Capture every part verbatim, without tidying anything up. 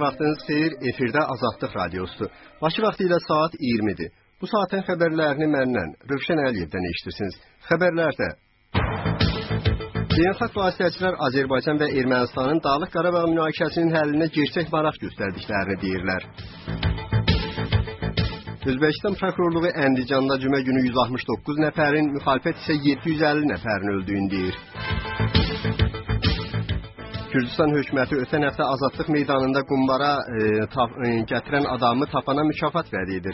vaxtınız xeyir, efirdə Azadlıq Radiosudur. Bakı vaxtı ilə saat iyirmidir. Bu saatin xəbərlərini məndən, Rövşən Əliyevdən eşitirsiniz. Xəbərlərdə beynəlxalq vasitəçilər Azərbaycan və Ermənistanın Dağlıq Qarabağ münaqişəsinin həllinə gerçək maraq göstərdiklərini deyirlər. Özbəkistan prokurorluğu Əndicanda cümə günü yüz altmış doqquz nəfərin, müxalifət isə yeddi yüz əlli nəfərin öldüyünü deyir. Gürcüstan hökuməti ötən həftə Azadlıq meydanında qumbara e, tap, e, gətirən adamı tapana mükafat vəd edir.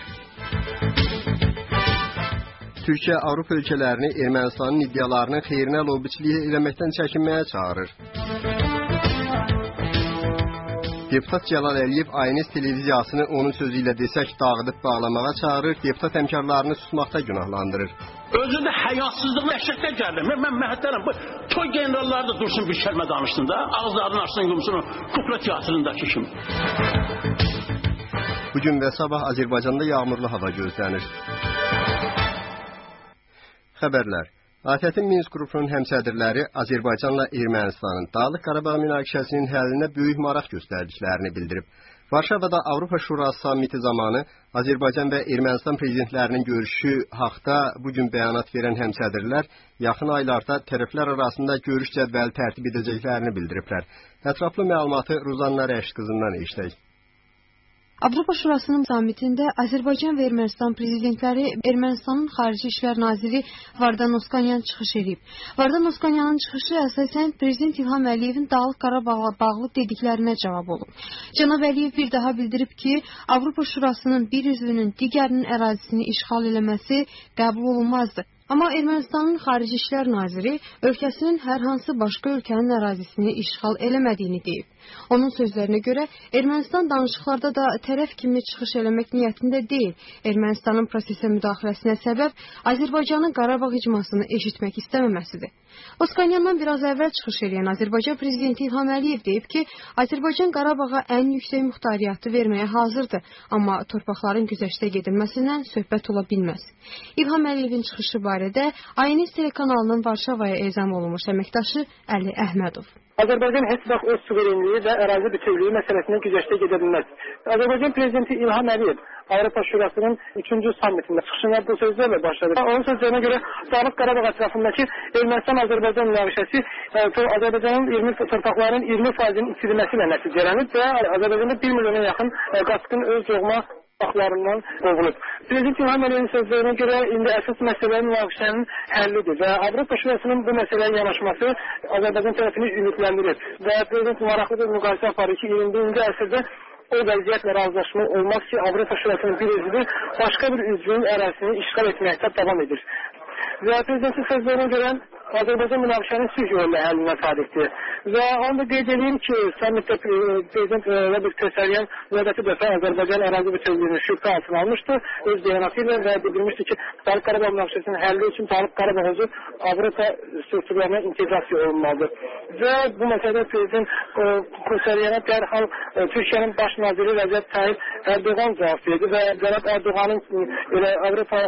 Türkiyə Avropa ölkələrini Ermənistanın iddialarının xeyrinə lobbiçilik eləməkdən çəkinməyə çağırır. Deputat Cəlal Əliyev A N S televiziyasını onun sözü ilə desək dağıdıb bağlamağa çağırır, deputat həmkarlarını susmaqda günahlandırır. Özü də həyasızlığına əşəkdə gəldi. Mən, mən məhəttərəm. Bu toy generalları da dursun bir kəlmə danışsın da. Ağızlarını açsın, yumsun kukla teatrındakı kimi. Bugün və sabah Azərbaycanda yağmurlu hava gözlənir. Xəbərlər. A T T Minsk qrupunun həmsədrləri Azərbaycanla Ermənistanın Dağlıq Qarabağ münaqişəsinin həllinə böyük maraq göstərdiklərini bildirib. Varşavada Avropa Şurası sammiti zamanı Azərbaycan və Ermənistan prezidentlərinin görüşü haqda bugün bəyanat verən həmsədrlər yaxın aylarda tərəflər arasında görüş cədvəli tərtib edəcəklərini bildiriblər. Ətraflı məlumatı Ruzanna Rəşid qızından eşitək. Avropa Şurasının sammitində Azərbaycan və Ermənistan prezidentləri Ermənistanın Xarici İşlər Naziri Vardan Oskanyan çıxış edib. Vardan Oskanyanın çıxışı əsasən Prezident İlham Əliyevin Dağlıq Qarabağla bağlı dediklərinə cavab olub. Cənab Əliyev bir daha bildirib ki, Avropa Şurasının bir üzvünün digərinin ərazisini işğal eləməsi qəbul olunmazdı. Amma Ermənistanın Xarici İşlər Naziri ölkəsinin hər hansı başqa ölkənin ərazisini işğal eləmədiyini deyib. Onun sözlərinə görə Ermənistan danışıqlarda da tərəf kimi çıxış eləmək niyyətində deyil. Ermənistanın prosesə müdaxiləsinə səbəb Azərbaycanın Qarabağ icmasını eşitmək istəməməsidir. Oskanyandan biraz əvvəl çıxış edən Azərbaycan prezidenti İlham Əliyev deyib ki, Azərbaycan Qarabağa ən yüksək muxtariyyatı verməyə hazırdır, amma torpaqların güzəştə gedilməsindən söhbət ola bilməz. İlham Əliyevin çıxışı barədə A N S telekanalının Varşavaya ezam olunmuş əməkdaşı Əli Əhmədov. Azərbaycan heç vaxt öz suverenliyi və ərazi bütövlüyü məsələsində güzəştə gedə bilməz. Azərbaycan prezidenti İlham Əliyev Avropa Şurasının üçüncü sammitində çıxışına bu sözlərlə başladı. Onun sözlərinə görə Dağlıq Qarabağ ətrafındakı Ermənistan-Azərbaycan münaqişəsi Azərbaycanın iyirmi torpaqların iyirmi faizinin itirilməsi ilə nəticələnib və Azərbaycanda bir milyona yaxın qaçqın öz doğma torpaqlarından qovulub. Prezident İlham Əliyevin sözlərinə görə indi əsas məsələ münaqişənin həllidir və Avropa Şurasının bu məsələyə yanaşması Azərbaycan tərəfini ümidləndirir və prezident maraqlı bir müqayisə aparır ki, iyirmi birinci əsrdə o vəziyyətlə razılaşma olmaz ki, Avropa Şurasının bir üzvü başqa bir üzvün ərazisini işğal etməkdə davam edir. Və prezidentin sözlərinə görə Azərbaycan münaqişənin sülh yolu həllinə sadiqdir. Və onu da qeyd edir ki, sammitdə prezident Robert Köçəryan növbəti dəfə Azərbaycan ərazi bütövlüyünü şübhə altına almışdı öz bəyanatı ilə və bildirmişdi ki, Dağlıq Qarabağ münaqişəsinin həlli üçün Dağlıq Qarabağ özü Avropa strukturlarına inteqrasiya olunmalıdır. Və bu məsələdə prezident Köçəryana dərhal Türkiyənin baş naziri Rəcəb Tayyip Erdoğan cavab verdi və Cənab Erdoğanın elə Avropa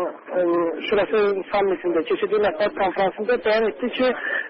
Şurası sammitində keçirdiyi mətbuat konferansında bəyan etdi ki,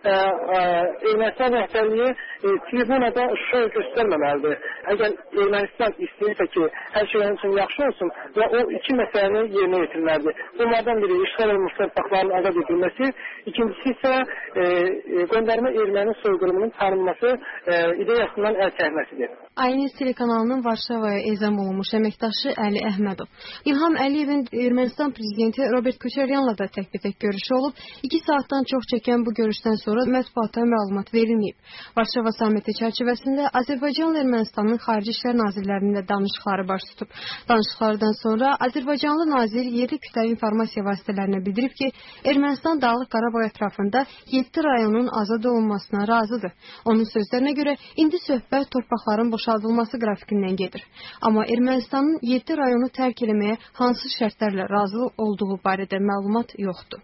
Ermənistan rəhbərliyi tribunada şov göstərməməlidir. Əgər Ermənistan istəyirsə ki, hər şey onun üçün yaxşı olsun və o iki məsələni yerinə yetirməlidir. Bunlardan biri işğal olunmuş torpaqların azad edilməsi, ikincisi isə göndərmə erməni soyqırımının tanınması ideyasından əl çəkməsidir. A N S telekanalının Varşavaya ezam olunmuş əməkdaşı Əli Əhmədov. İlham Əliyevin Ermənistan prezidenti Robert Köçəryanla da təkbətək görüşü olub. İki saatdan çox çəkən bu görüşdən sonra mətbuata məlumat verilməyib. Varşava sammiti çərçivəsində Azərbaycanla Ermənistanın Xarici İşlər Nazirlərinin də danışıqları baş tutub. Danışıqlardan sonra Azərbaycanlı nazir yerli kütləvi informasiya vasitələrinə bildirib ki, Ermənistan Dağlıq Qarabağ ətrafında yeddi rayonun azad olunmasına razıdır. Onun sözlərinə görə indi söhbət torpaqların boşaldılması qrafikindən gedir. Amma Ermənistanın yeddi rayonu tərk eləməyə hansı şərtlərlə razı olduğu barədə məlumat yoxdur.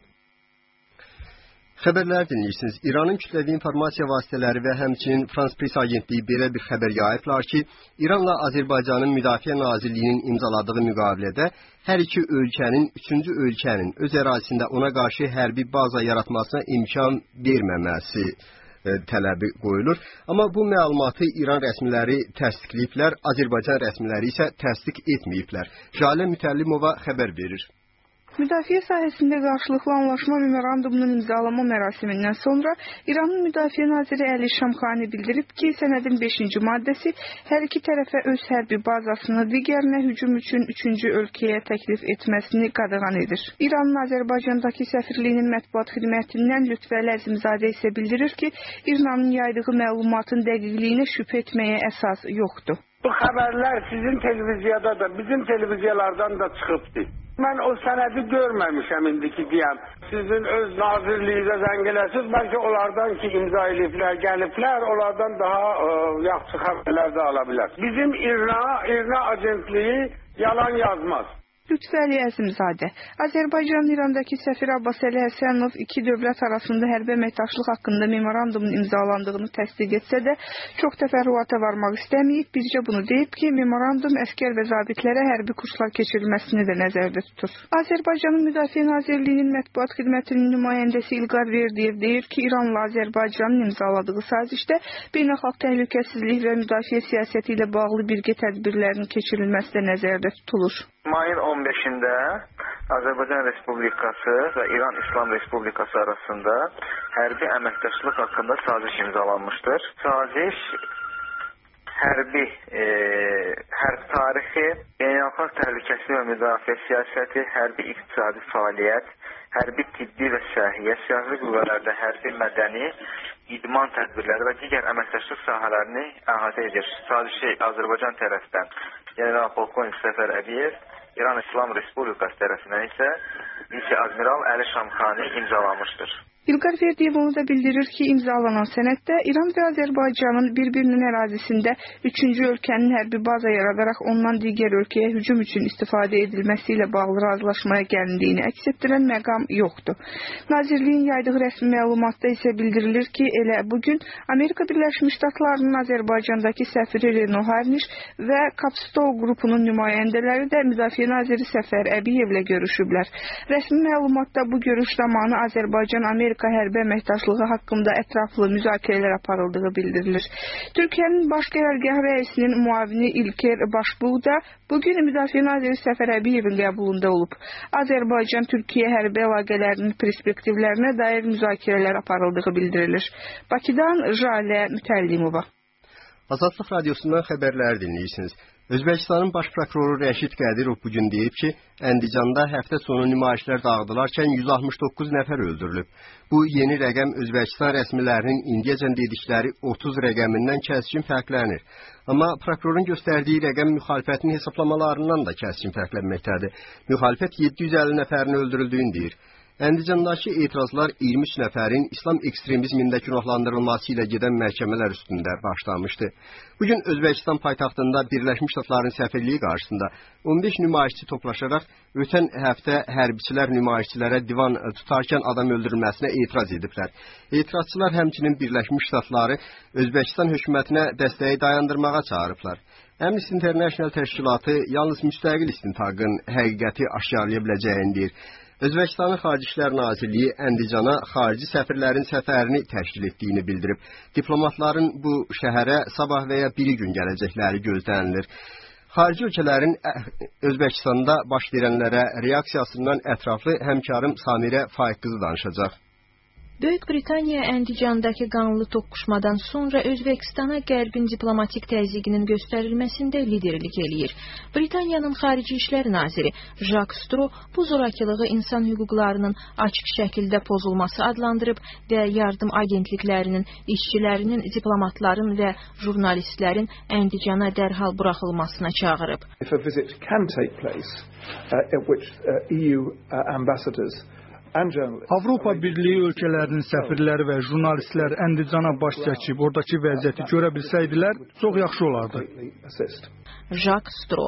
Xəbərlər dinləyirsiniz. İranın kütləvi informasiya vasitələri və həmçinin Frans Press agentliyi belə bir xəbər yayıblar ki, İranla Azərbaycanın Müdafiə Nazirliyinin imzaladığı müqavilədə hər iki ölkənin, üçüncü ölkənin öz ərazisində ona qarşı hərbi baza yaratmasına imkan verməməsi e, tələbi qoyulur. Amma bu məlumatı İran rəsmiləri təsdiqləyiblər, Azərbaycan rəsmiləri isə təsdiq etməyiblər. Jalə Mütəllimova xəbər verir. Müdafiə sahəsində qarşılıqlı anlaşma memorandumunun imzalama mərasimindən sonra İranın Müdafiə naziri Əli Şamxani bildirib ki, sənədin beşinci maddəsi hər iki tərəfə öz hərbi bazasını digərinə hücum üçün üçüncü ölkəyə təklif etməsini qadağan edir. İranın Azərbaycandakı səfirliyinin mətbuat xidmətindən Lütfəli Əzimzadə isə bildirir ki, İranın yaydığı məlumatın dəqiqliyinə şübhə etməyə əsas yoxdur. Bu xəbərlər sizin televiziyada da, bizim televiziyalardan da çıxıbdır. Mən o sənədi görməmişəm indiki deyəm. Sizin öz nazirliyinizə zəng eləsiniz, bəlkə onlardan ki imza eliflər, gəliblər, onlardan daha ə, yaxşı xəbərlər də ala bilər. Bizim İRNA, İRNA agentliyi yalan yazmaz. Lütfəli Əzimzadə. Azərbaycanın İrandakı səfiri Abbas Əli Həsənov iki dövlət arasında hərbi əməkdaşlıq haqqında memorandumun imzalandığını təsdiq etsə də, çox təfərrüata varmaq istəməyib, bircə bunu deyib ki, memorandum əskər və zabitlərə hərbi kurslar keçirilməsini də nəzərdə tutur. Azərbaycanın Müdafiə Nazirliyinin mətbuat xidmətinin nümayəndəsi İlqar Verdiyev deyir ki, İranla Azərbaycanın imzaladığı sazişdə beynəlxalq təhlükəsizlik və müdafiə siyasəti ilə bağlı birgə tədbirlərin keçirilməsi də nəzərdə tutulur. Mayın on beşində Azərbaycan Respublikası və İran İslam Respublikası arasında hərbi əməkdaşlıq haqqında saziş imzalanmışdır. Saziş hərbi, e, hərb tarixi, beynəlxalq təhlükəsizlik və müdafiə siyasəti, hərbi iqtisadi fəaliyyət, hərbi tibbi və səhiyyə, siyasi qüvvələrdə hərbi mədəni, idman tədbirləri və digər əməkdaşlıq sahələrini əhatə edir. Sazişi Azərbaycan tərəfdən General Polkovnik Səfər Əliyev, İran İslam Respublikası tərəfindən isə Vice-Admiral Əli Şamxani imzalamışdır. İlqar Verdiyev onu da bildirir ki, imzalanan sənəddə İran və Azərbaycanın bir-birinin ərazisində üçüncü ölkənin hərbi baza yaradaraq ondan digər ölkəyə hücum üçün istifadə edilməsi ilə bağlı razılaşmaya gəlindiyini əks etdirən məqam yoxdur. Nazirliyin yaydığı rəsmi məlumatda isə bildirilir ki, elə bugün Amerika Birləşmiş Ştatlarının Azərbaycandakı səfiri Reno Harniş və Capstone qrupunun nümayəndələri də Müdafiə naziri Səfər Əbiyevlə görüşüblər. Rəsmi məlumatda bu görüş zamanı Azərbaycan-Amerika hərbi əməkdaşlığı haqqında ətraflı müzakirələr aparıldığı bildirilir. Türkiyənin baş qərargah rəisinin muavini İlker Başbuğ da bugün Müdafiə naziri Səfər Əbiyevin qəbulunda olub. Azərbaycan-Türkiyə hərbi əlaqələrinin perspektivlərinə dair müzakirələr aparıldığı bildirilir. Bakıdan Jalə Mütəllimova. Azadlıq Radiosundan xəbərləri dinləyirsiniz. Özbəkistanın baş prokuroru Rəşid Qədirov bugün deyib ki, Əndicanda həftə sonu nümayişlər dağıdılarkən yüz altmış doqquz nəfər öldürülüb. Bu yeni rəqəm Özbəkistan rəsmilərinin indiyəcən dedikləri otuz rəqəmindən kəskin fərqlənir. Amma prokurorun göstərdiyi rəqəm müxalifətin hesablamalarından da kəskin fərqlənməkdədir. Müxalifət yeddi yüz əlli nəfərin öldürüldüyünü deyir. Əndicandakı etirazlar iyirmi üç nəfərin İslam ekstremizmində günahlandırılması ilə gedən məhkəmələr üstündə başlamışdı. Bugün Özbəkistan paytaxtında Birləşmiş Ştatların səfirliyi qarşısında on beş nümayişçi toplaşaraq ötən həftə hərbiçilər nümayişçilərə divan tutarkən adam öldürülməsinə etiraz ediblər. Etirazçılar həmçinin Birləşmiş Ştatları Özbəkistan hökumətinə dəstəyi dayandırmağa çağırıblar. Amnesty International təşkilatı yalnız müstəqil istintaqın həqiqəti aşkarlaya biləcəyini deyir. Özbəkistanın Xarici İşlər Nazirliyi Əndicana xarici səfirlərin səfərini təşkil etdiyini bildirib. Diplomatların bu şəhərə sabah və ya biri gün gələcəkləri gözlənilir. Xarici ölkələrin Özbəkistanda baş verənlərə reaksiyasından ətraflı həmkarım Samirə Faiq qızı danışacaq. Böyük Britaniya Əndicandakı qanlı toqquşmadan sonra Özbəkistana Qərbin diplomatik təzyiqinin göstərilməsində liderlik eləyir. Britaniyanın Xarici İşlər Naziri Jacques Straw bu zorakılığı insan hüquqlarının açıq şəkildə pozulması adlandırıb və yardım agentliklərinin, işçilərinin, diplomatların və jurnalistlərin Əndicana dərhal buraxılmasına çağırıb. If a visit can take place, uh, at which uh, E U uh, ambassadors Avropa Birliyi ölkələrinin səfirləri və jurnalistlər Əndicana baş çəkib oradakı vəziyyəti görə bilsəydilər, çox yaxşı olardı. Jacques Straw.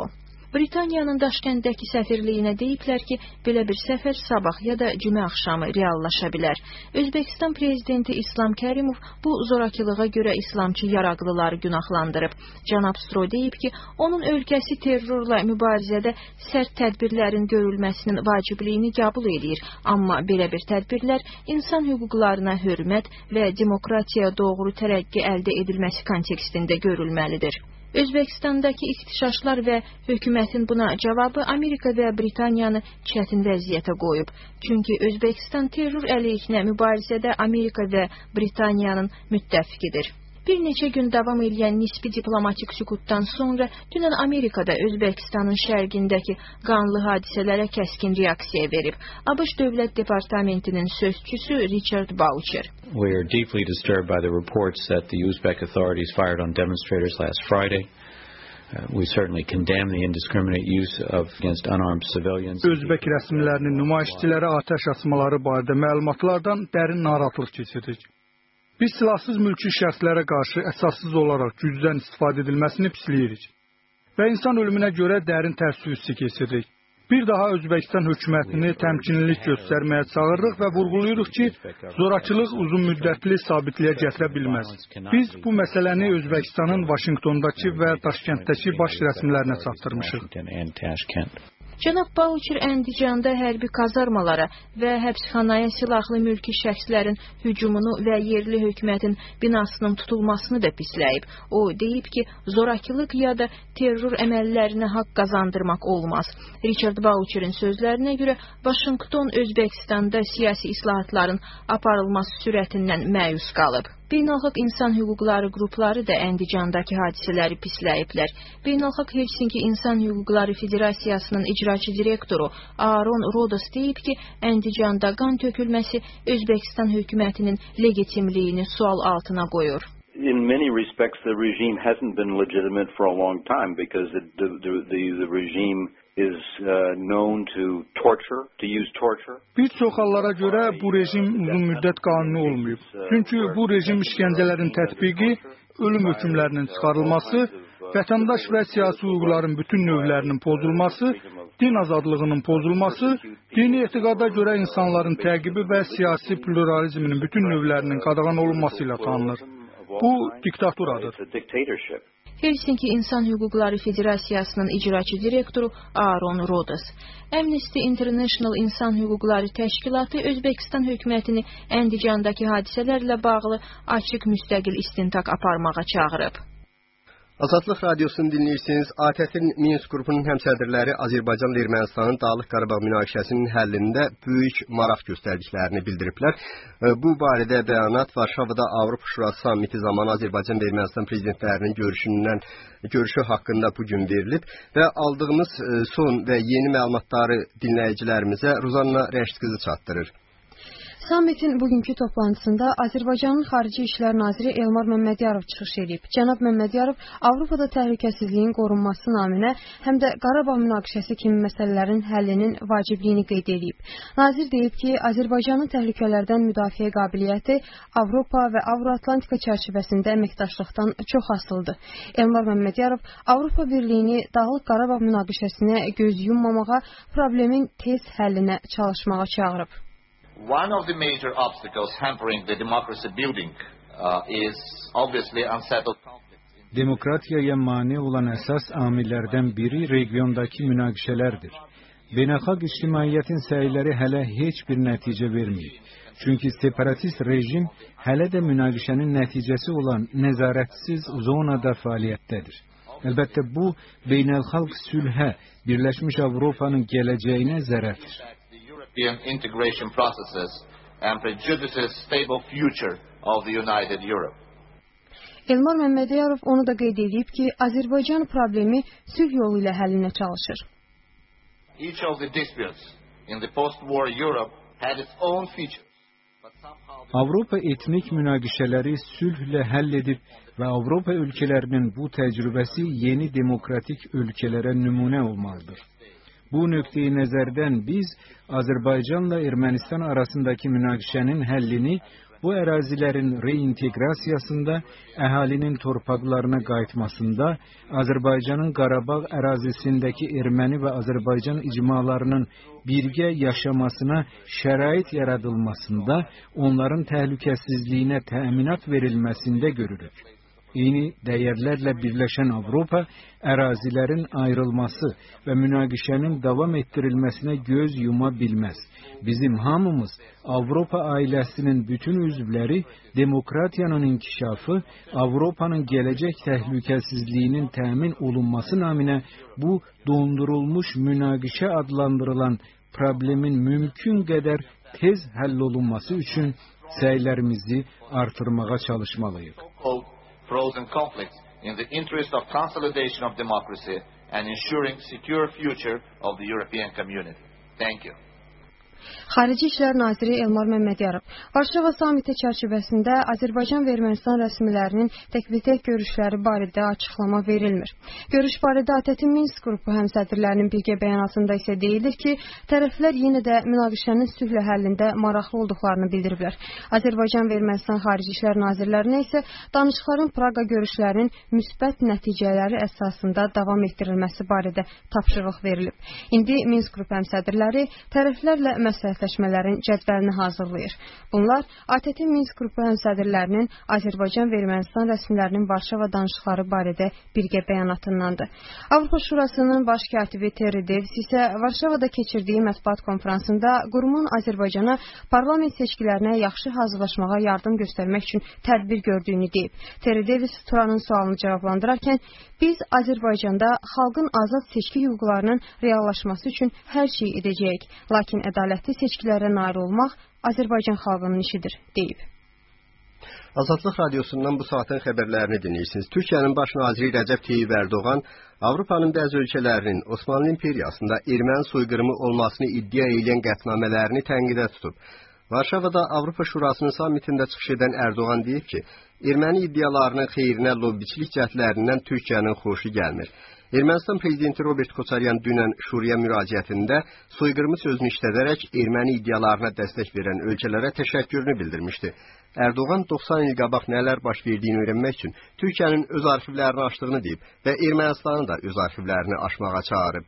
Britaniyanın Daşkəndəki səfirliyinə deyiblər ki, belə bir səfər sabah ya da cümə axşamı reallaşa bilər. Özbəkistan prezidenti İslam Kərimov bu zorakılığa görə İslamçı yaraqlıları günahlandırıb. Cənab Stro deyib ki, onun ölkəsi terrorla mübarizədə sərt tədbirlərin görülməsinin vacibliyini qəbul edir. Amma belə bir tədbirlər insan hüquqlarına hörmət və demokratiyaya doğru tərəqqi əldə edilməsi kontekstində görülməlidir. Özbəkistandakı ixtişaşlar və hökumətin buna cavabı Amerika və Britaniyanı çətin vəziyyətə qoyub. Çünki Özbəkistan terror əleyhinə mübarizədə Amerika və Britaniyanın müttəfiqidir. Bir neçə gün davam edən nisbi diplomatik sükutdan sonra dünən Amerikada Özbəkistanın şərqindəki qanlı hadisələrə kəskin reaksiya verib. ABŞ Dövlət Departamentinin sözçüsü Richard Boucher. We are deeply disturbed by the reports that the Uzbek authorities fired on demonstrators last Friday. Uh, we certainly condemn the indiscriminate use of against unarmed civilians. Özbək rəsmilərinin nümayişçilərə atəş açmaları barədə məlumatlardan dərin narahatlıq keçiririk. Biz silahsız mülki şəxslərə qarşı əsassız olaraq gücdən istifadə edilməsini pisləyirik və insan ölümünə görə dərin təəssüf hissi keçiririk. Bir daha Özbəkistan hökumətini təmkinlilik göstərməyə çağırırıq və vurğulayırıq ki, zorakılıq uzun müddətli sabitliyə gətirə bilməz. Biz bu məsələni Özbəkistanın Vaşinqtondakı və Daşkənddəki baş rəsmilərinə çatdırmışıq. Cənab Boucher Əndicanda hərbi kazarmalara və həbsxanaya silahlı mülki şəxslərin hücumunu və yerli hökumətin binasının tutulmasını da pisləyib. O deyib ki, zorakılıq ya da terror əməllərinə haqq qazandırmaq olmaz. Richard Boucher'in sözlərinə görə Vaşinqton Özbəkistanda siyasi islahatların aparılması sürətindən məyus qalıb. Beynəlxalq insan hüquqları qrupları da Əndicandakı hadisələri pisləyiblər. Beynəlxalq Helsinki İnsan Hüquqları Federasiyasının icraçı direktoru Aaron Rodos deyib ki, Əndicanda qan tökülməsi Özbəkistan hökumətinin legitimliyini sual altına qoyur. In many respects, the regime hasn't been legitimate for a long time because the, the, the, the regime is uh, known to torture, to use torture. Bir çox hallara görə bu rejim uzun müddət qanuni olmayıb. Çünki bu rejim işgəncələrin tətbiqi, ölüm hökmlərinin çıxarılması, vətəndaş və siyasi hüquqların bütün növlərinin pozulması, din azadlığının pozulması, dini etiqada görə insanların təqibi və siyasi pluralizmin bütün növlərinin qadağan olunması ilə tanınır. Bu diktaturadır. Helsinki İnsan Hüquqları Federasiyasının icraçı direktoru Aaron Rodos. Amnesty International İnsan Hüquqları Təşkilatı Özbəkistan hökumətini Əndicandakı hadisələrlə bağlı açıq müstəqil istintaq aparmağa çağırıb. Azadlıq Radiosunu dinləyirsiniz. A T F-in Minsk qrupunun həmsədrləri Azərbaycanla Ermənistanın Dağlıq Qarabağ münaqişəsinin həllində böyük maraq göstərdiklərini bildiriblər. Bu barədə bəyanat Varşavada Avropa Şurası sammiti zamanı Azərbaycan və Ermənistan prezidentlərinin görüşündən görüşü haqqında bu gün verilib və aldığımız son və yeni məlumatları dinləyicilərimizə Ruzanna Rəşid qızı çatdırır. Sammitin bugünkü toplantısında Azərbaycanın Xarici İşlər Naziri Elmar Məmmədiyarov çıxış edib. Cənab Məmmədiyarov Avropada təhlükəsizliyin qorunması naminə həm də Qarabağ münaqişəsi kimi məsələlərin həllinin vacibliyini qeyd edib. Nazir deyib ki, Azərbaycanın təhlükələrdən müdafiə qabiliyyəti Avropa və Avroatlantika çərçivəsində əməkdaşlıqdan çox asılıdır. Elmar Məmmədiyarov Avropa Birliyini Dağlıq Qarabağ münaqişəsinə göz yummamağa, problemin tez həllinə çalışmağa çağırıb. One of the major obstacles hampering the democracy building uh, is obviously unsettled conflicts. Demokratiyaya mane olan əsas amillərdən biri regiondakı münaqişələrdir. Beynəlxalq ictimaiyyətin səyləri hələ heç bir nəticə verməyib. Çünki separatist rejim hələ də münaqişənin nəticəsi olan nəzarətsiz zonada fəaliyyətdədir. Əlbəttə bu beynəlxalq sülhə, Birləşmiş Avropanın gələcəyinə zərərdir. Integration processes and prejudices stable future of the United Europe. Elmar Məmmədiyarov onu da qeyd edib ki, Azərbaycan problemi sülh yolu ilə həllinə çalışır. Each of the disputes in the post-war Europe had its own features. Avropa etnik münaqişələri sülhlə həll edib və Avropa ölkələrinin bu təcrübəsi yeni demokratik ölkələrə nümunə olmalıdır. Bu nöqteyi nəzərdən biz Azərbaycanla Ermənistan arasındakı münaqişənin həllini bu ərazilərin reinteqrasiyasında, əhalinin torpaqlarına qayıtmasında, Azərbaycanın Qarabağ ərazisindəki erməni və Azərbaycan icmalarının birgə yaşamasına şərait yaradılmasında, onların təhlükəsizliyinə təminat verilməsində görürük. Eyni dəyərlərlə birləşən Avropa, ərazilərin ayrılması və münaqişənin davam etdirilməsinə göz yuma bilməz. Bizim hamımız, Avropa ailəsinin bütün üzvləri, demokratiyanın inkişafı, Avropanın gələcək təhlükəsizliyinin təmin olunması naminə bu dondurulmuş münaqişə adlandırılan problemin mümkün qədər tez həll olunması üçün səylərimizi artırmağa çalışmalıyıq. Frozen conflicts in the interest of consolidation of democracy and ensuring secure future of the European community. Thank you. Xarici İşlər Naziri Elmar Məmmədiyarov Varşava samiti çərçivəsində Azərbaycan və Ermənistan rəsmilərinin təkbətək görüşləri barədə açıqlama verilmir. Görüş barədə ATƏT-in Minsk qrupu həmsədrlərinin birgə bəyanatında isə deyilir ki, tərəflər yenə də münaqişənin sülhlə həllində maraqlı olduqlarını bildiriblər. Azərbaycan və Ermənistan Xarici İşlər Nazirlərinə isə danışıqların Praqa görüşlərinin müsbət nəticələri əsasında davam etdirilməsi barədə tapşırıq verilib. İndi Minsk qrupu həmsədrləri tərəflərlə məsləhətləşmələrin cədvəlini hazırlayır. Bunlar ATƏT-in Minsk qrupu həmsədrlərinin Azərbaycan və Ermənistan rəsmilərinin Varşava danışıqları barədə birgə bəyanatındandır. Avropa Şurasının baş katibi Terry Davis isə Varşavada keçirdiyi mətbuat konfransında qurumun Azərbaycana parlament seçkilərinə yaxşı hazırlaşmağa yardım göstərmək üçün tədbir gördüyünü deyib. Terry Davis Turanın sualını cavablandırarkən, biz Azərbaycanda xalqın azad seçki hüquqlarının reallaşması üçün hər şey edəcəyik, lakin ədalətli seçkilərə nail olmaq Azərbaycan xalqının işidir, deyib. Azadlıq Radiosundan bu saatin xəbərlərini dinləyirsiniz. Türkiyənin baş naziri Rəcəb Tayyip Ərdoğan Avropanın bəzi ölkələrinin Osmanlı İmperiyasında erməni soyqırımı olmasını iddia edən qətnamələrini tənqidə tutub. Varşavada Avropa Şurasının samitində çıxış edən Ərdoğan deyib ki, erməni iddialarının xeyrinə lobbiçilik cəhdlərindən Türkiyənin xoşu gəlmir. Ermənistan prezidenti Robert Koçaryan dünən Şuraya müraciətində soyqırımı sözünü işlədərək erməni iddialarına dəstək verən ölkələrə təşəkkürünü bildirmişdi. Ərdoğan doxsan il qabaq nələr baş verdiyini öyrənmək üçün Türkiyənin öz arxivlərini açdığını deyib və Ermənistanın da öz arxivlərini açmağa çağırıb.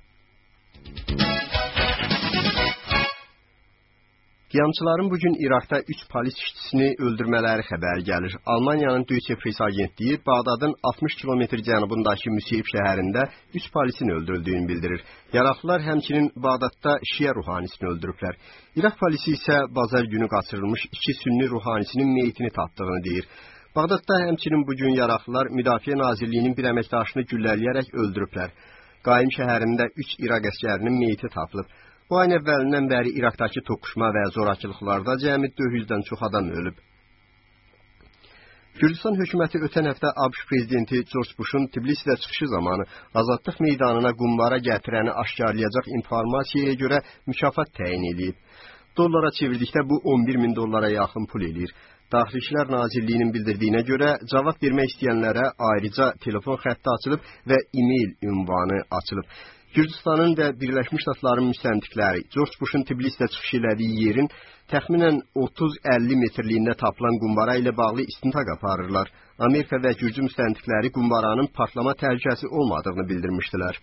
Qiyamçıların bugün İraqda üç polis işçisini öldürmələri xəbəri gəlir. Almaniyanın Deutsche Presse agentliyi Bağdadın altmış kilometr cənubundakı Müseyib şəhərində üç polisin öldürüldüyünü bildirir. Yaralılar həmçinin Bağdadda Şiə ruhanisini öldürüblər. İraq polisi isə bazar günü qaçırılmış iki sünni ruhanisinin meyitini tapdığını deyir. Bağdadda həmçinin bugün yaralılar Müdafiə Nazirliyinin bir əməkdaşını güllələyərək öldürüblər. Qaim şəhərində üç İraq əskərinin meyiti tapılıb. Bu ayın əvvəlindən bəri İraqdakı toqquşma və zorakılıqlarda cəmi dörd yüzdən çox adam ölüb. Gürcistan hökuməti ötən həftə ABŞ prezidenti George Bush'un Tbilisidə çıxışı zamanı Azadlıq meydanına qumbara gətirəni aşkarlayacaq informasiyaya görə mükafat təyin edib. Dollara çevirdikdə bu on bir min dollara yaxın pul eləyir. Daxili İşlər Nazirliyinin bildirdiyinə görə cavab vermək istəyənlərə ayrıca telefon xətti açılıb və e-mail ünvanı açılıb. Gürcistanın və Birləşmiş Ştatların müstəntiqləri George Bush'un Tbilisidə çıxış elədiyi yerin təxminən otuz əlli metrliyində tapılan qumbara ilə bağlı istintaq aparırlar. Amerika və Gürcü müstəntiqləri qumbaranın partlama təhlükəsi olmadığını bildirmişdilər.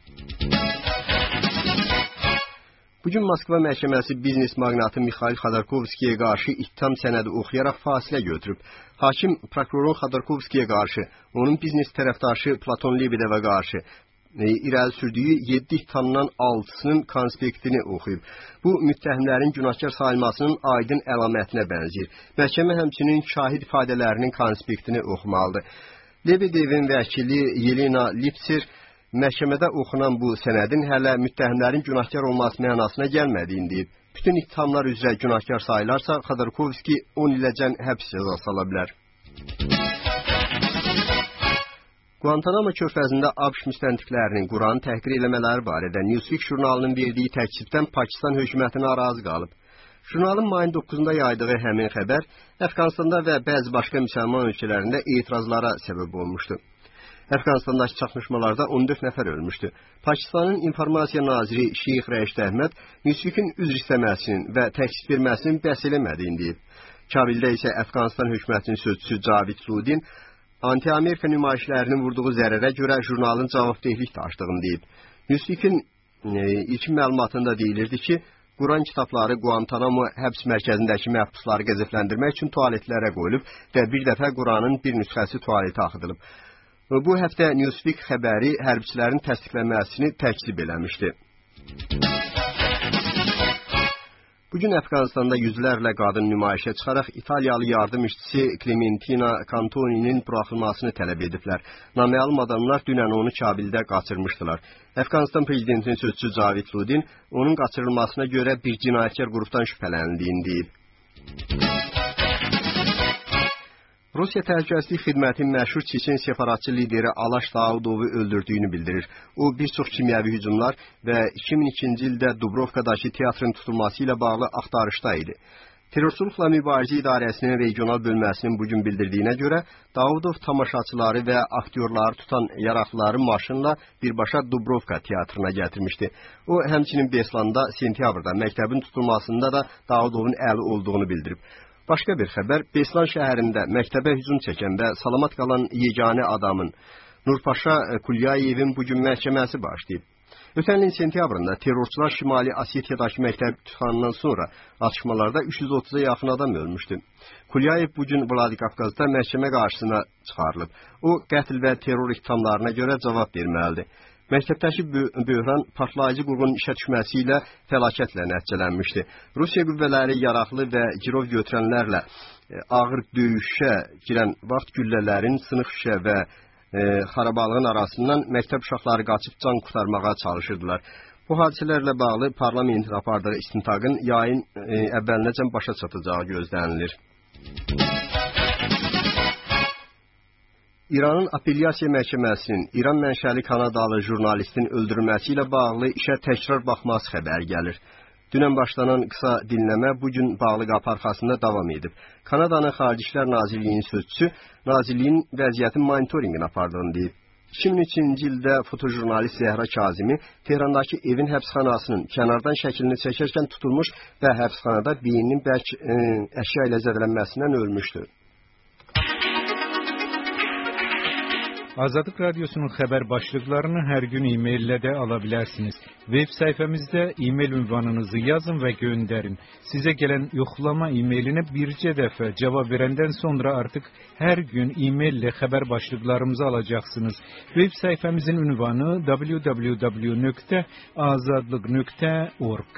Bugün Moskva məhkəməsi biznes magnatı Mikhail Xodorkovskiyə qarşı ittiham sənədi oxuyaraq fasilə götürüb. Hakim prokurorun Xodorkovskiyə qarşı, onun biznes tərəfdaşı Platon Lebedevə qarşı irəli sürdüyü yeddi ittihamdan altısının konspektini oxuyub. Bu, müttəhimlərin günahkar sayılmasının aydın əlamətinə bənzəyir. Məhkəmə həmçinin şahid ifadələrinin konspektini oxumalıdır. Lebedevin vəkili Yelena Lipser məhkəmədə oxunan bu sənədin hələ müttəhimlərin günahkar olması mənasına gəlmədiyini deyib. Bütün ittihamlar üzrə günahkar sayılarsa, Xodorkovski on iləcən həbs cəzası ala bilər. Guantanamo körfəzində ABŞ müstəntiqlərinin Quranı təhqir eləmələri barədə Newsweek jurnalının verdiyi təksibdən Pakistan hökuməti narazı qalıb. Jurnalın mayın doqquzunda yaydığı həmin xəbər Əfqanistanda və bəzi başqa müsəlman ölkələrində etirazlara səbəb olmuşdu. Əfqanistandakı çatışmalarda on dörd nəfər ölmüşdü. Pakistanın informasiya naziri Şeyx Rəşid Əhməd Newsweekin üzr istəməsinin və təksib verməsinin bəhs eləmədiyini deyib. Kabildə isə Əfqanistan hökumətinin sözçüsü Cavid Ludin anti-Amerika nümayişlərinin vurduğu zərərə görə jurnalın cavabdehlik daşıdığını deyib. Newsweek-in e, ilkin məlumatında deyilirdi ki, Quran kitabları Guantanamo həbs mərkəzindəki məhbusları qəzəbləndirmək üçün tualetlərə qoyulub və bir dəfə Quranın bir nüsxəsi tualetə axıdılıb. Bu həftə Newsweek xəbəri hərbiçilərin təsdiqlənməsini təkzib eləmişdi. Bugün Əfqanistanda yüzlərlə qadın nümayişə çıxaraq İtaliyalı yardım işçisi Clementina Cantoninin buraxılmasını tələb ediblər. Naməlum adamlar dünən onu Kabildə qaçırmışdılar. Əfqanistan prezidentinin sözçüsü Cavid Ludin onun qaçırılmasına görə bir cinayətkar qrupdan şübhələnildiyini deyib. Rusiya Təhlükəsizlik Xidmətinin məşhur Çeçen separatçı lideri Alaş Daudovu öldürdüyünü bildirir. O, bir çox kimyəvi hücumlar və iki min ikinci ildə Dubrovkadakı teatrın tutulması ilə bağlı axtarışda idi. Terrorçuluqla mübarizə idarəsinin regional bölməsinin bugün bildirdiyinə görə, Daudov tamaşaçıları və aktyorları tutan yaraqlıları maşınla birbaşa Dubrovka teatrına gətirmişdi. O, həmçinin Beslanda sentyabrda məktəbin tutulmasında da Daudovun əli olduğunu bildirib. Başqa bir xəbər, Beslan şəhərində məktəbə hücum çəkən və salamat qalan yeganə adamın Nurpaşa Kulyayevin bugün məhkəməsi başlayıb. Ötən ilin sentyabrında terrorçular Şimali Asetiyadakı məktəbi tutandan sonra atışmalarda üç yüz otuza yaxın adam ölmüşdü. Kulyayev bugün Vladikavkazda məhkəmə qarşısına çıxarılıb. O, qətl və terror ittihamlarına görə cavab verməlidir. Məktəbdəki böhran partlayıcı qurğunun işə düşməsi ilə fəlakətlə nəticələnmişdi. Rusiya qüvvələri yaraqlı və girov götürənlərlə ağır döyüşə girən vaxt güllələrin sınıq şüşə və e, xarabalığın arasından məktəb uşaqları qaçıb can qurtarmağa çalışırdılar. Bu hadisələrlə bağlı parlamentin apardığı istintaqın yayın e, əvvəlinəcən başa çatacağı gözlənilir. İranın Apellyasiya Məhkəməsinin İran mənşəli Kanadalı jurnalistin öldürülməsi ilə bağlı işə təkrar baxması xəbəri gəlir. Dünən başlanan qısa dinləmə bugün bağlı qapı arxasında davam edib. Kanadanın Xarici İşlər Nazirliyinin sözçüsü Nazirliyin vəziyyətin monitorinqini apardığını deyib. iki min üçüncü ildə fotojurnalist Zəhra Kazimi Tehrandakı evin həbsxanasının kənardan şəklini çəkərkən tutulmuş və həbsxanada beyninin bərk e, əşya ilə zədələnməsindən ölmüşdü. Azadlık Radyosu'nun xəbər başlıqlarını hər gün e-maillə də ala bilərsiniz. Web sayfamızda e-mail ünvanınızı yazın və göndərin. Sizə gələn yoxlama e-mailinə bircə dəfə cavab verəndən sonra artıq hər gün e-maillə xəbər başlıqlarımızı alacaqsınız. Web sayfamızın ünvanı w w w nöqtə azadlıq nöqtə org.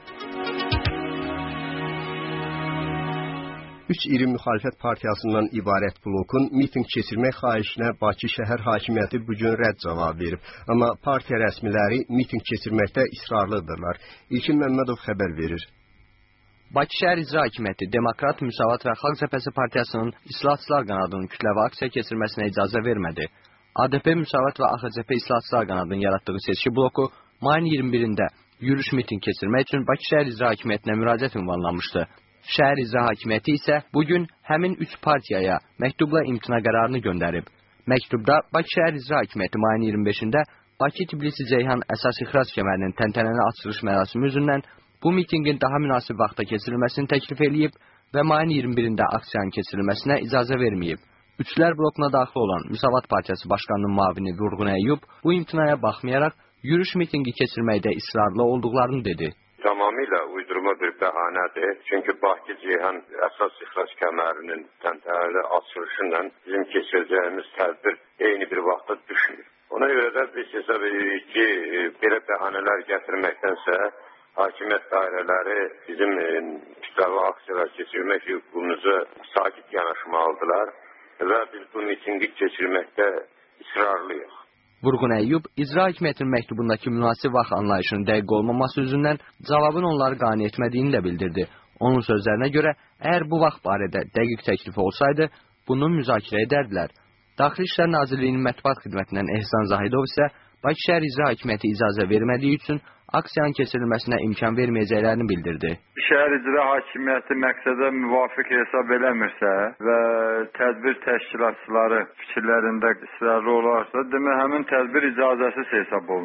Üç iri müxalifət partiyasından ibarət blokun miting keçirmək xahişinə Bakı şəhər hakimiyyəti bugün rədd cavab verib. Amma partiya rəsmiləri miting keçirməkdə israrlıdırlar. İlkin Məmmədov xəbər verir. Bakı şəhər icra hakimiyyəti Demokrat, Müsavat və Xalq Cəbhəsi partiyasının İslahatçılar qanadının kütləvi aksiya keçirməsinə icazə vermədi. A D P, Müsavat və A X C P İslahatçılar qanadının yaratdığı seçki bloku mayın iyirmi birində yürüyüş miting keçirmək üçün Bakı şəhər icra hakimiyyətinə müraciət ünvanlamışdı. Şəhər icra hakimiyyəti isə bugün həmin üç partiyaya məktubla imtina qərarını göndərib. Məktubda Bakı şəhər icra hakimiyyəti mayın iyirmi beşində Bakı-Tbilisi-Ceyhan əsas ixrac kəmərinin təntənəli açılış mərasimi üzündən bu mitingin daha münasib vaxtda keçirilməsini təklif edib və mayın iyirmi birində aksiyanın keçirilməsinə icazə verməyib. Üçlər blokuna daxil olan Müsavat Partiyası Başqanının müavini Vurğun Əyyub bu imtinaya baxmayaraq yürüyüş mitingi keçirməkdə israrlı olduqlarını dedi. Tamamilə uydurma bir bəhanədir. Çünki Bakı-Ceyhan əsas ixrac kəmərinin təntənəli açılışı ilə bizim keçirəcəyimiz tədbir eyni bir vaxtda düşmür. Ona görə də biz hesab edirik ki, belə bəhanələr gətirməkdənsə hakimiyyət dairələri bizim kütləvi aksiyalar keçirmək hüququmuzu sakit yanaşmalıdırlar və biz bu mitingi keçirməkdə israrlıyıq. Vurğun Əyyub, icra hakimiyyətinin məktubundakı münasib vaxt anlayışının dəqiq olmaması üzündən cavabın onları qane etmədiyini də bildirdi. Onun sözlərinə görə, əgər bu vaxt barədə dəqiq təklif olsaydı, bunu müzakirə edərdilər. Daxili İşlər Nazirliyinin mətbuat xidmətindən Ehsan Zahidov isə Bakı şəhər icra hakimiyyəti icazə vermədiyi üçün aksiyanın keçirilməsinə imkan verməyəcəklərini bildirdi. Şəhər icra hakimiyyəti məqsədə müvafiq hesab eləmirsə və tədbir təşkilatçıları fikirlərində israrlı olarsa, demək həmin tədbir icazəsiz hesab olunur.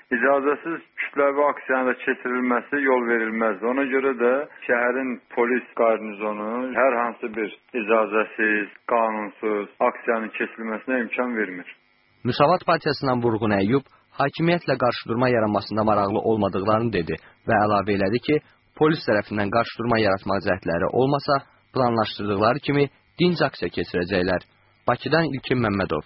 icazəsiz kütləvi aksiyanın da keçirilməsi yol verilməzdi. Ona görə də şəhərin polis qarnizonu hər hansı bir icazəsiz, qanunsuz aksiyanın keçirilməsinə imkan vermir. Müsavat Partiyasından Vurğun Əyyub hakimiyyətlə qarşıdurma yaranmasında maraqlı olmadıqlarını dedi və əlavə elədi ki, polis tərəfindən qarşıdurma yaratmaq cəhdləri olmasa, planlaşdırdıqları kimi dinc aksiya keçirəcəklər. Bakıdan İlkin Məmmədov.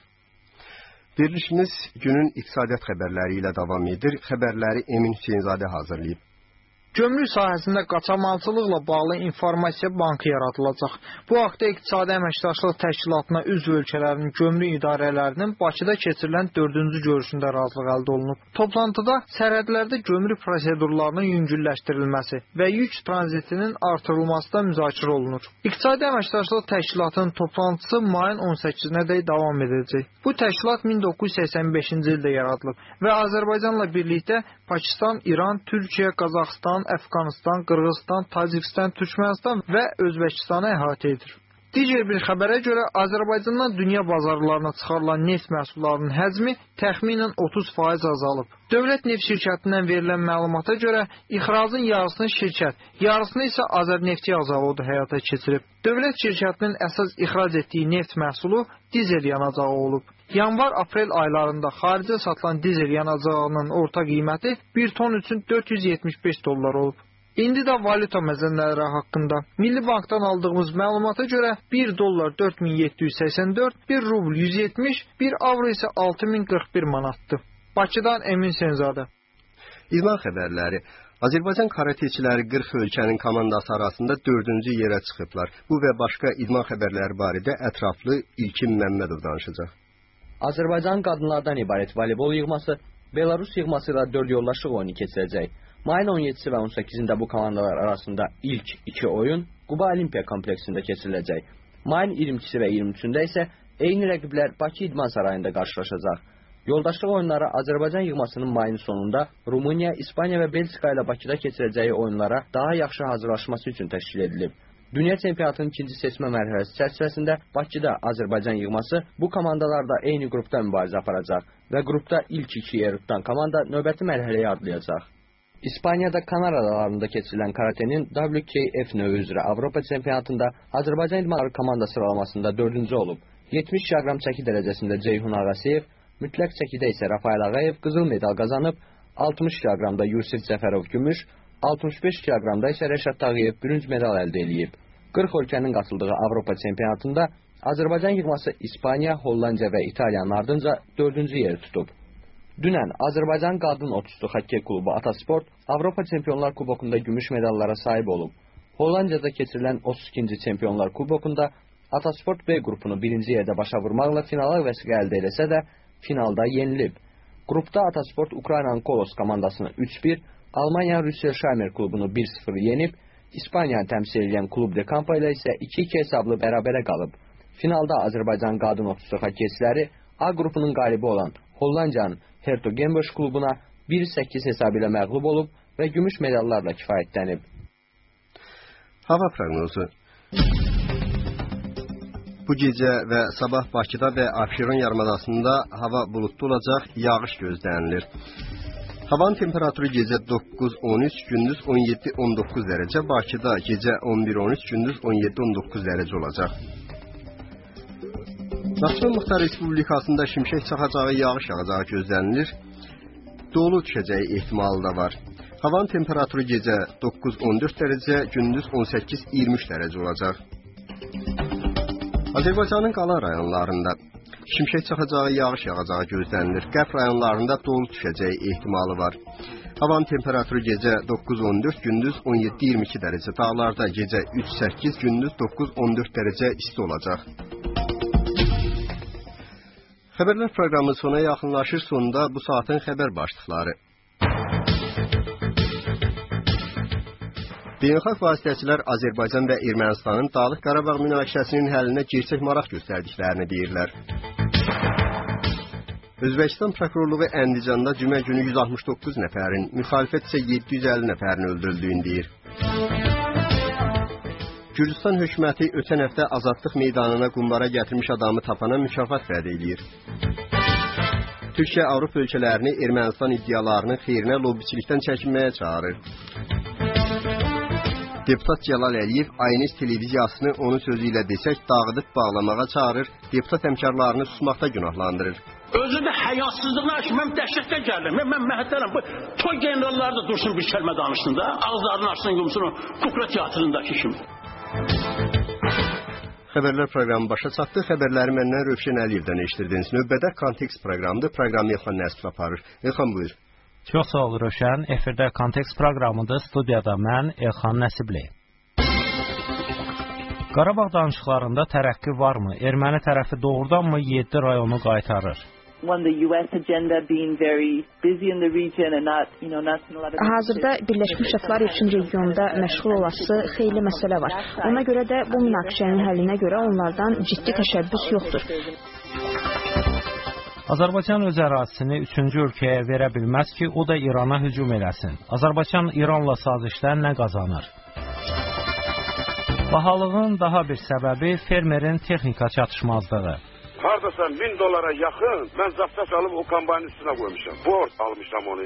Verilişimiz günün iqtisadiyyat xəbərləri ilə davam edir. Xəbərləri Emin Hüseynzadə hazırlayıb. Gömrük sahəsində qaçamalçılıqla bağlı informasiya bankı yaradılacaq. Bu haqda İqtisadi Əməkdaşlıq Təşkilatına üzv ölkələrin gömrük idarələrinin Bakıda keçirilən dördüncü görüşündə razılıq əldə olunub. Toplantıda sərhədlərdə gömrük prosedurlarının yüngülləşdirilməsi və yük tranzitinin artırılması da müzakirə olunur. İqtisadi Əməkdaşlıq Təşkilatının toplantısı mayın on səkkizinə dək davam edəcək. Bu təşkilat min doqquz yüz səksən beşinci ildə yaradılıb və Azərbaycanla birlikdə Pakistan, İran, Türkiyə, Qazaxıstan, Əfqanistan, Qırğızstan, Tacikistan, Türkmənistan və Özbəkistanı əhatə edir. Digər bir xəbərə görə Azərbaycandan dünya bazarlarına çıxarılan neft məhsullarının həcmi təxminən otuz faiz azalıb. Dövlət Neft şirkətindən verilən məlumata görə ixracın yarısını şirkət, yarısını isə Azərneftiya zavodu həyata keçirib. Dövlət şirkətinin əsas ixrac etdiyi neft məhsulu dizel yanacağı olub. Yanvar-aprel aylarında xaricə satılan dizel yanacağının orta qiyməti bir ton üçün dörd yüz yetmiş beş dollar olub. İndi də valyuta məzənləri haqqında. Milli Bankdan aldığımız məlumata görə bir dollar dörd min yeddi yüz səksən dörd, bir rubl yüz yetmiş, bir avro isə altı min qırx bir manatdır. Bakıdan Emin Hüseynzadə. İdman xəbərləri. Azərbaycan karateçiləri qırx ölkənin komandası arasında dördüncü yerə çıxıblar. Bu və başqa idman xəbərləri barədə ətraflı İlkin Məmmədov danışacaq. Azərbaycan qadınlardan ibarət voleybol yığması Belarus yığması ilə dörd yoldaşlıq oyunu keçirəcək. Mayın on yeddisi və on səkkizində bu komandalar arasında ilk iki oyun Quba Olimpiya kompleksində keçiriləcək. Mayın iyirmi ikisi və iyirmi üçündə isə eyni rəqiblər Bakı İdman Sarayında qarşılaşacaq. Yoldaşlıq oyunları Azərbaycan yığmasının mayın sonunda Rumıniya, İspaniya və Belçika ilə Bakıda keçirəcəyi oyunlara daha yaxşı hazırlaşması üçün təşkil edilib. Dünya çempionatının ikinci seçmə mərhələsi çərçivəsində Bakıda Azərbaycan yığması bu komandalarda eyni qrupda mübarizə aparacaq və qrupda ilk iki yer tutan komanda növbəti mərhələyə adlayacaq. İspaniyada Kanar adalarında keçirilən karatenin W K F növü üzrə Avropa çempionatında Azərbaycan idmanları komanda sıralamasında dördüncü olub. yetmiş kiloqram çəki dərəcəsində Ceyhun Ağasiyev, mütləq çəkidə isə Rafael Ağayev qızıl medal qazanıb, altmış kiloqramda Yusif Cəfərov gümüş, altmış beş kiloqramda isə Rəşad Tağıyev bürünc medal əldə edib. qırx ölkənin qatıldığı Avropa çempionatında Azərbaycan yığması İspaniya, Hollandiya və İtaliyanın ardınca dördüncü yeri tutub. Dünən Azərbaycan Qadın otuzlu Xokkey klubu Atasport Avropa Çempionlar Kubokunda gümüş medallara sahib olub. Hollandiyada keçirilən otuz ikinci Çempionlar Kubokunda Atasport B qrupunu birinci yerdə başa vurmaqla finala vəsiqə əldə eləsə də finalda yenilib. Qrupda Atasport Ukraynanın Kolos komandasını üç bir, Almanya Rüssel Şaymer klubunu bir sıfır yenib, İspaniyanı təmsil edən Klub de Campo ilə isə iki iki hesablı bərabərə qalıb. Finalda Azərbaycan Qadın otuzlu xokkeyçiləri A qrupunun qalibi olan Hollandiyanın Hertogenbosch klubuna bir səkkiz hesabı ilə məğlub olub və gümüş medallarla kifayətlənib. Hava proqnozu. Bu gecə və sabah Bakıda və Abşeron yarımadasında hava buludlu olacaq, yağış gözlənilir. Havanın temperaturu gecə doqquz on üç, gündüz on yeddi on doqquz dərəcə, Bakıda gecə on bir on üç, gündüz on yeddi on doqquz dərəcə olacaq. Naxçıvan Muxtar Respublikasında şimşək çaxacağı, yağış yağacağı gözlənilir. Dolu düşəcəyi ehtimalı da var. Havanın temperaturu gecə doqquz on dörd dərəcə, gündüz on səkkiz iyirmi üç dərəcə olacaq. Azərbaycanın qalan rayonlarında şimşək çaxacağı, yağış yağacağı gözlənilir. Qərb rayonlarında dolu düşəcəyi ehtimalı var. Havanın temperaturu gecə doqquz on dörd, gündüz on yeddi iyirmi iki dərəcə. Dağlarda gecə üç səkkiz, gündüz doqquz on dörd dərəcə isti olacaq. Xəbərlər proqramı sona yaxınlaşır. Sonunda bu saatin xəbər başlıqları. Beynəlxalq vasitəçilər Azərbaycan və Ermənistanın Dağlıq Qarabağ münaqişəsinin həllinə gerçək maraq göstərdiklərini deyirlər. Özbəkistan prokurorluğu Əndicanda cümə günü yüz altmış doqquz nəfərin, müxalifət isə yeddi yüz əlli nəfərin öldürüldüyünü deyir. Gürcüstan hökuməti ötən həftə Azadlıq meydanına qumbara gətirmiş adamı tapana mükafat vəd edir. Türkiyə Avropa ölkələrini Ermənistan iddialarının xeyrinə lobbiçilikdən çəkinməyə çağırır. Deputat Cəlal Əliyev Aynes televiziyasını onun sözü ilə desək dağıdıb bağlamağa çağırır, deputat həmkarlarını susmaqda günahlandırır. Özü də həyasızlıqlar ki, mən dəhşətdə gəldim. Mən, mən məhəttərəm. Bu toy generalları da dursun bir kəlmə danışsın da. Ağızlarını açsın yumsunu kukla teatrındakı kimi. Xəbərlər proqramı başa çatdı. Xəbərləri məndən Rövşən Əliyevdən eşitirdiniz. Növbədə Kontekst proqramıdır. Proqramı Elxan Nəsib aparır. Elxan buyur. Çox sağ ol Rövşən. Efirdə Kontekst proqramıdır. Studiyada mən Elxan Nəsibli. Qarabağ danışıqlarında tərəqqi varmı? Erməni tərəfi doğrudanmı yeddi rayonu qaytarır? Hazırda Birləşmiş Ştatlar üçün regionda məşğul olası xeyli məsələ var. Ona görə də bu münaqişənin həllinə görə onlardan ciddi təşəbbüs yoxdur. Azərbaycan öz ərazisini üçüncü ölkəyə verə bilməz ki, o da İrana hücum eləsin. Azərbaycan İranla sazişdən nə qazanır? Bahalığın daha bir səbəbi fermerin texnika çatışmazlığı. Hardasan min dolara yaxın, mən zapsat alıb o kombayın üstünə qoymuşam. Bord almışam onu.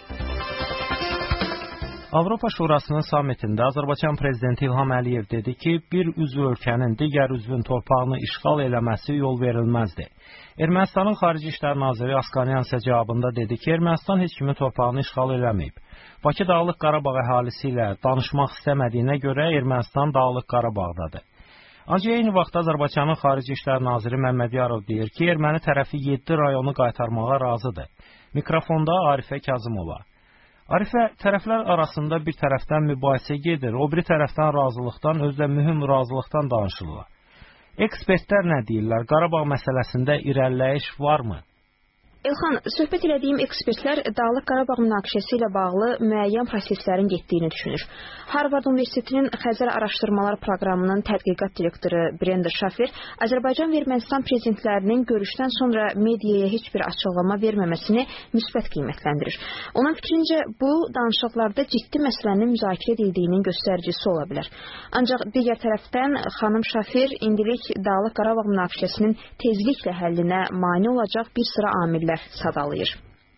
Avropa Şurasının samitində Azərbaycan prezidenti İlham Əliyev dedi ki, bir üzv ölkənin digər üzvün torpağını işğal eləməsi yol verilməzdi. Ermənistanın Xarici İşlər Naziri Asqanyan isə cavabında dedi ki, Ermənistan heç kimin torpağını işğal eləməyib. Bakı Dağlıq Qarabağ əhalisi ilə danışmaq istəmədiyinə görə Ermənistan Dağlıq Qarabağdadır. Ancaq eyni vaxtda Azərbaycanın Xarici İşlər Naziri Məmməd Yarov deyir ki, erməni tərəfi yeddi rayonu qaytarmağa razıdır. Mikrofonda Arifə Kazımova. Arifə, tərəflər arasında bir tərəfdən mübahisə gedir, o biri tərəfdən razılıqdan, özdə mühüm razılıqdan danışırlar. Ekspertlər nə deyirlər? Qarabağ məsələsində irəliləyiş varmı? Elxan, söhbət elədiyim ekspertlər Dağlıq Qarabağ münaqişəsi ilə bağlı müəyyən proseslərin getdiyini düşünür. Harvard Universitetinin Xəzər Araşdırmalar Proqramının tədqiqat direktoru Brenda Şafer Azərbaycan və Ermənistan prezidentlərinin görüşdən sonra mediaya heç bir açıqlama verməməsini müsbət qiymətləndirir. Onun fikrincə, bu danışıqlarda ciddi məsələnin müzakirə edildiyinin göstəricisi ola bilər. Ancaq digər tərəfdən xanım Şafer indilik Dağlıq Qarabağ münaqişəsinin tezliklə həllinə mane olacaq bir sıra amillər sadalayır.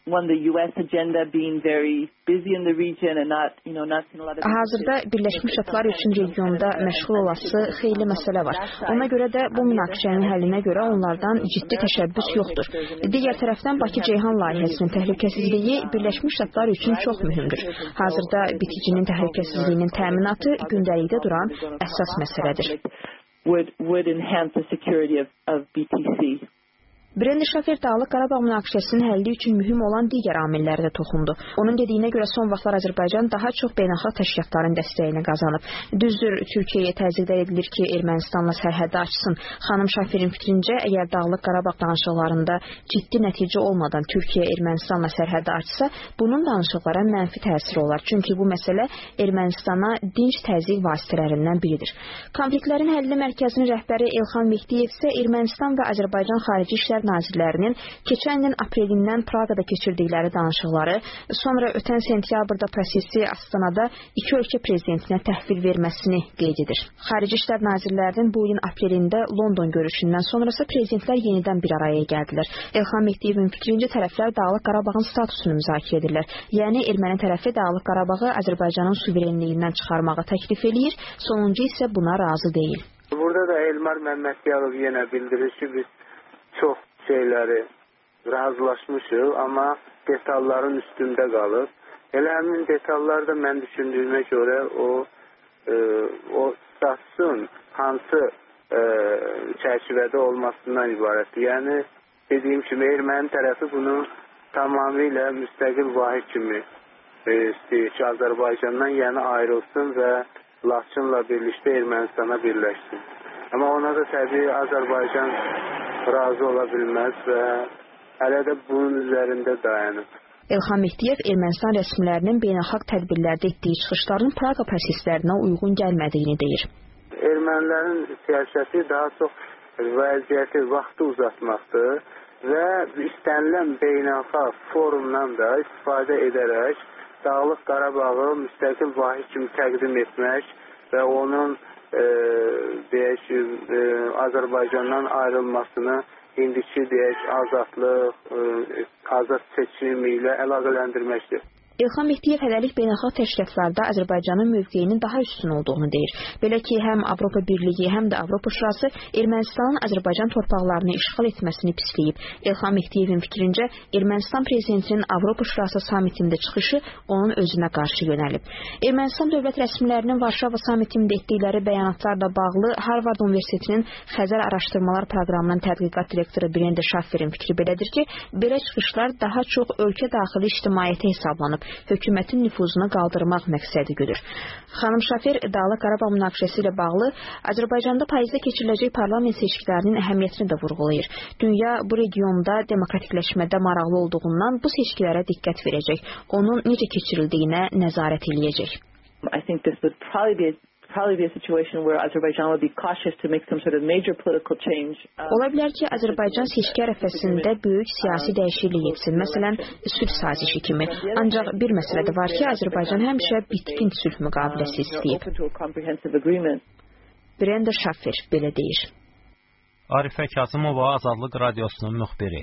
Hazırda Birləşmiş Ştatlar üçün regionda məşğul olası xeyli məsələ var. Ona görə də bu münaqişənin həllinə görə onlardan ciddi təşəbbüs yoxdur. Digər tərəfdən Bakı-Ceyhan layihəsinin təhlükəsizliyi Birləşmiş Ştatlar üçün çox mühümdür. Hazırda biticinin təhlükəsizliyinin təminatı gündəlikdə duran əsas məsələdir. Brenda Şafer Dağlıq Qarabağ münaqişəsinin həlli üçün mühüm olan digər amillərə də toxundu. Onun dediyinə görə son vaxtlar Azərbaycan daha çox beynəlxalq təşkilatların dəstəyini qazanıb. Düzdür, Türkiyəyə təzyiqlər edilir ki, Ermənistanla sərhəddi açsın. Xanım Şaferin fikrincə, əgər Dağlıq Qarabağ danışıqlarında ciddi nəticə olmadan Türkiyə Ermənistanla sərhəddi açsa, bunun danışıqlara mənfi təsiri olar. Çünki bu məsələ Ermənistana dinc təzyiq vasitələrindən biridir. Konfliktlərin həlli mərkəzinin rəhbəri Elxan Mehdiyev isə Ermənistan və Azərbaycan Xarici İşlər nazirlərinin keçən ilin aprelindən Praqada keçirdikləri danışıqları, sonra ötən sentyabrda prosesi Astanada iki ölkə prezidentinə təhvil verməsini qeyd edir. Xarici İşlər nazirlərinin bu ilin aprelində London görüşündən sonrası prezidentlər yenidən bir araya gəldilər. Elxan Mehdiyevin fikrincə tərəflər Dağlıq Qarabağın statusunu müzakirə edirlər. Yəni erməni tərəfi Dağlıq Qarabağı Azərbaycanın suverenliyindən çıxarmağa təklif eləyir, sonuncu isə buna razı deyil. Burada da Elmar Məmmədiyarov yenə bildirir ki, biz çox şeyləri razılaşmışıq, amma detalların üstündə qalıb. Elə həmin detallar da mən düşündüyümə görə o e, o statusun hansı e, çərçivədə olmasından ibarətdir. Yəni dediyim kimi erməni tərəfi bunu tamamilə müstəqil vahid kimi e, istəyir ki, Azərbaycandan yəni ayrılsın və Laçınla birlikdə Ermənistana birləşsin. Amma ona da təbii Azərbaycan razı ola bilməz və hələ də bunun üzərində dayanıb. Elxan Mehdiyev Ermənistan rəsmilərinin beynəlxalq tədbirlərdə etdiyi çıxışların Praqa proseslərinə uyğun gəlmədiyini deyir. Ermənilərin siyasəti daha çox vəziyyəti, vaxtı uzatmaqdır və istənilən beynəlxalq forumdan da istifadə edərək Dağlıq Qarabağı müstəqil vahid kimi təqdim etmək və onun e, deyək, e, Azərbaycandan ayrılmasını indiki deyək azadlıq, azad seçim ilə əlaqələndirməkdir. İlham Mehdiyev hələlik beynəlxalq təşkilatlarda Azərbaycanın mövqeyinin daha üstün olduğunu deyir. Belə ki, həm Avropa Birliyi, həm də Avropa Şurası Ermənistanın Azərbaycan torpaqlarını işğal etməsini pisləyib. İlham Mehdiyevin fikrincə, Ermənistan prezidentinin Avropa Şurası samitində çıxışı onun özünə qarşı yönəlib. Ermənistan dövlət rəsmilərinin Varşava samitində etdikləri bəyanatlarla bağlı Harvard Universitetinin Xəzər Araşdırmalar Proqramının tədqiqat direktoru Brenda Schafferin fikri belədir ki, belə çıxışlar daha çox ölkə daxili ictimaiyyətə hesablanıb, hökumətin nüfuzunu qaldırmaq məqsədi güdür. Xanım Şafer Dağlıq Qarabağ münaqişəsi ilə bağlı Azərbaycanda payızda keçiriləcək parlament seçkilərinin əhəmiyyətini də vurğulayır. Dünya bu regionda demokratikləşmədə maraqlı olduğundan bu seçkilərə diqqət verəcək. Onun necə keçirildiyinə nəzarət eləyəcək. I think this would probably be probably be a situation where Azerbaijan would be cautious to make some sort of major political change. Ola bilər ki, Azərbaycan seçki ərəfəsində böyük siyasi dəyişiklik etsin, məsələn, sülh sazişi kimi. Ancaq bir məsələ də var ki, Azərbaycan həmişə bitkin sülh müqaviləsi istəyib. Brenda Schaffer belə deyir. Arifə Kazımova, Azadlıq Radiosunun müxbiri.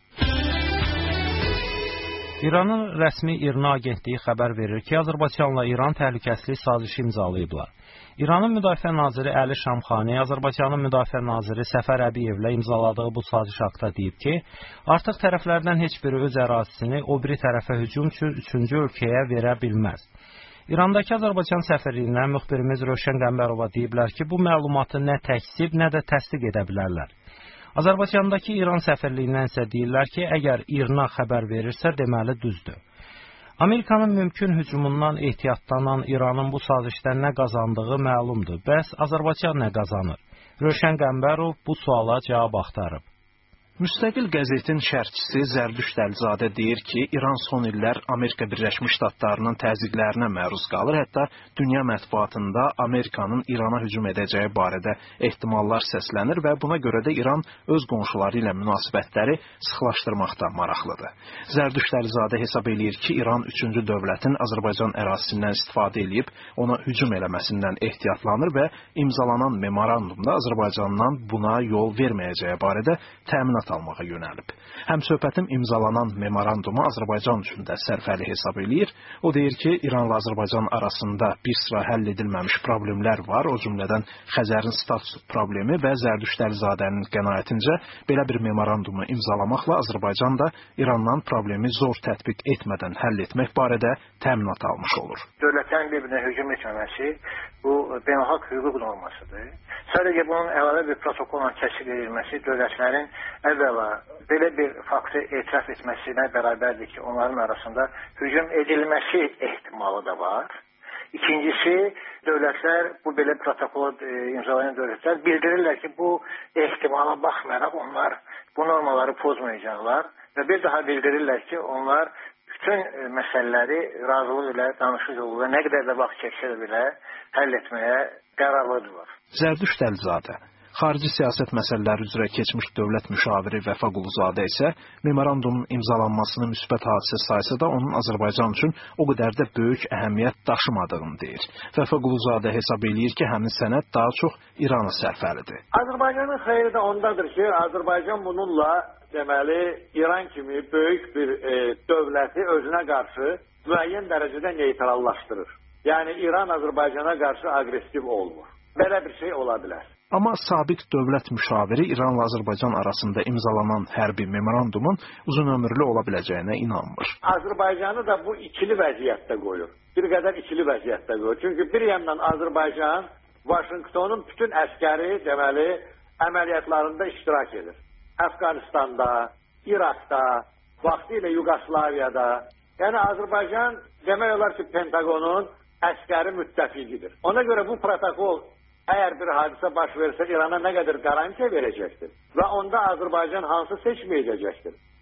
İranın rəsmi İRNA agentliyi xəbər verir ki, Azərbaycanla İran təhlükəsizlik sazişi imzalayıblar. İranın Müdafiə naziri Əli Şamxani Azərbaycanın Müdafiə naziri Səfər Əbiyevlə imzaladığı bu saziş haqqında deyib ki, artıq tərəflərdən heç biri öz ərazisini o biri tərəfə hücum üçün üçüncü ölkəyə verə bilməz. İrandakı Azərbaycan səfirliyindən müxbirimiz Rövşən Qəmbərova deyiblər ki, bu məlumatı nə təkzib, nə də təsdiq edə bilərlər. Azərbaycandakı İran səfirliyindən isə deyirlər ki, əgər İRNA xəbər verirsə, deməli düzdür. Amerikanın mümkün hücumundan ehtiyatlanan İranın bu sazişdən nə qazandığı məlumdur. Bəs Azərbaycan nə qazanır? Rövşən Qəmbərov bu suala cavab axtarıb. Müstəqil qəzetin şərhçisi Zərdüşt Əlizadə deyir ki, İran son illər Amerika Birləşmiş Ştatlarının təzyiqlərinə məruz qalır, hətta dünya mətbuatında Amerikanın İrana hücum edəcəyi barədə ehtimallar səslənir və buna görə də İran öz qonşuları ilə münasibətləri sıxlaşdırmaqda maraqlıdır. Zərdüşt Əlizadə hesab eləyir ki, İran üçüncü dövlətin Azərbaycan ərazisindən istifadə edib ona hücum eləməsindən ehtiyatlanır və imzalanan memorandumda Azərbaycandan buna yol verməyəcəyi barədə təminat almağa yönəlib. Həmsöhbətim imzalanan memorandumu Azərbaycan üçün də sərfəli hesab eləyir. O deyir ki, İranla Azərbaycan arasında bir sıra həll edilməmiş problemlər var, o cümlədən Xəzərin status problemi və Zərdüşt Əlizadənin qənaətincə belə bir memorandumu imzalamaqla Azərbaycan da İrandan problemi zor tətbiq etmədən həll etmək barədə təminat almış olur. Dövlətlərin bir-birinə hücum etməməsi bu beynəlxalq hüquq normasıdır. Sadəcə bunun əlavə bir protokolla təsdiq edilməsi dövlətlərin əvvəla belə bir faktı etiraf etməsinə bərabərdir ki, onların arasında hücum edilməsi ehtimalı da var. İkincisi, dövlətlər, bu belə protokolu e, imzalayan dövlətlər bildirirlər ki, bu ehtimala baxmayaraq onlar bu normaları pozmayacaqlar və bir daha bildirirlər ki, onlar bütün e, məsələləri razılıq ilə, danışıq yolu və nə qədər də vaxt çəksə də belə həll etməyə qərarlıdırlar. Zərdüşt Əlizadə Xarici siyasət məsələləri üzrə keçmiş dövlət müşaviri Vəfa Quluzadə isə memorandumun imzalanmasını müsbət hadisə saysa da onun Azərbaycan üçün o qədər də böyük əhəmiyyət daşımadığını deyir. Vəfa Quluzadə hesab eləyir ki, həmin sənəd daha çox İrana sərfəlidir. Azərbaycanın xeyri də ondadır ki, Azərbaycan bununla deməli İran kimi böyük bir e, dövləti özünə qarşı müəyyən dərəcədə neytrallaşdırır. Yəni İran Azərbaycana qarşı aqressiv olmur. Belə bir şey ola bilər. Amma sabiq dövlət müşaviri İranla Azərbaycan arasında imzalanan hərbi memorandumun uzun ömürlü ola biləcəyinə inanmır. Azərbaycanı da bu ikili vəziyyətdə qoyur. Bir qədər ikili vəziyyətdə qoyur. Çünki bir yandan Azərbaycan Vaşinqtonun bütün əskəri, deməli, əməliyyatlarında iştirak edir. Əfqanistanda, İraqda, vaxtilə Yugoslaviyada. Yəni Azərbaycan demək olar ki, Pentagonun əskəri müttəfiqidir. Ona görə bu protokol əgər bir hadisə baş versə İrana nə qədər qarantiya verəcəkdir və onda Azərbaycan hansı seçimi edəcəkdir?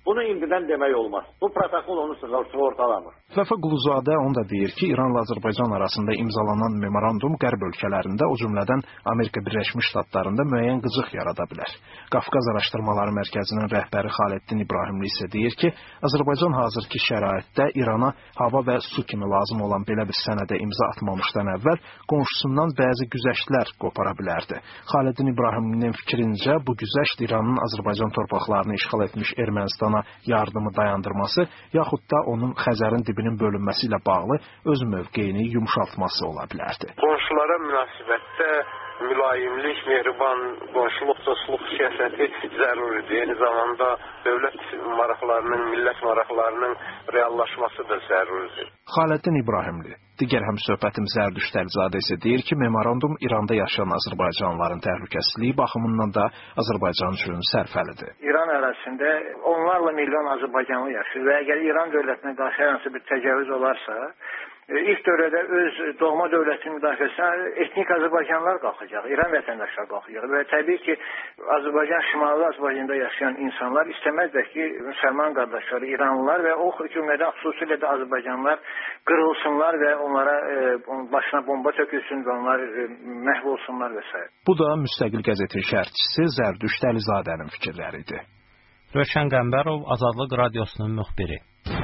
Bunu indidən demək olmaz. Bu protokol onu sığortalamır. Vəfa Quluzadə onu da deyir ki, İranla Azərbaycan arasında imzalanan memorandum qərb ölkələrində, o cümlədən Amerika Birləşmiş Ştatlarında müəyyən qıcıq yarada bilər. Qafqaz Araşdırmaları Mərkəzinin rəhbəri Xaləddin İbrahimli isə deyir ki, Azərbaycan hazırki şəraitdə İrana hava və su kimi lazım olan belə bir sənədə imza atmamışdan əvvəl qonşusundan bəzi güzəştlər qopara bilərdi. Xaləddin İbrahimlinin fikrincə bu güzəşt İranın Azərbaycan torpaqlarını işğal etmiş Ermənistana yardımı dayandırması, yaxud da onun Xəzərin dibinin bölünməsi ilə bağlı öz mövqeyini yumşaltması ola bilərdi. Qonşulara münasibətdə mülayimlik, mehriban, qonşuluq, dostluq siyasəti zəruridir. Eyni zamanda dövlət maraqlarının, millət maraqlarının reallaşması da zəruridir. Xaləddin İbrahimli, digər həmsöhbətim Zərdüşt Əlizadə isə deyir ki, memorandum İranda yaşayan azərbaycanlıların təhlükəsizliyi baxımından da Azərbaycan üçün sərfəlidir. İran ərazisində onlarla milyon azərbaycanlı yaşayır və əgər İran dövlətinə qarşı hər hansı bir təcavüz olarsa, ilk dövrədə öz doğma dövlətinin müdafiəsinə etnik azərbaycanlılar qalxacaq, İran vətəndaşları qalxacaq və təbii ki, Azərbaycan, Şimali Azərbaycanda yaşayan insanlar istəməzlər ki, müsəlman qardaşları, İranlılar və o cümlədən xüsusilə də azərbaycanlılar qırılsınlar və onlara e, başına bomba tökülsün və onlar e, məhv olsunlar və s. Bu da Müstəqil qəzetin şərhçisi Zərdüşt Əlizadənin fikirləri idi. Rövşən Qəmbərov, Azadlıq Radiosunun müxbiri.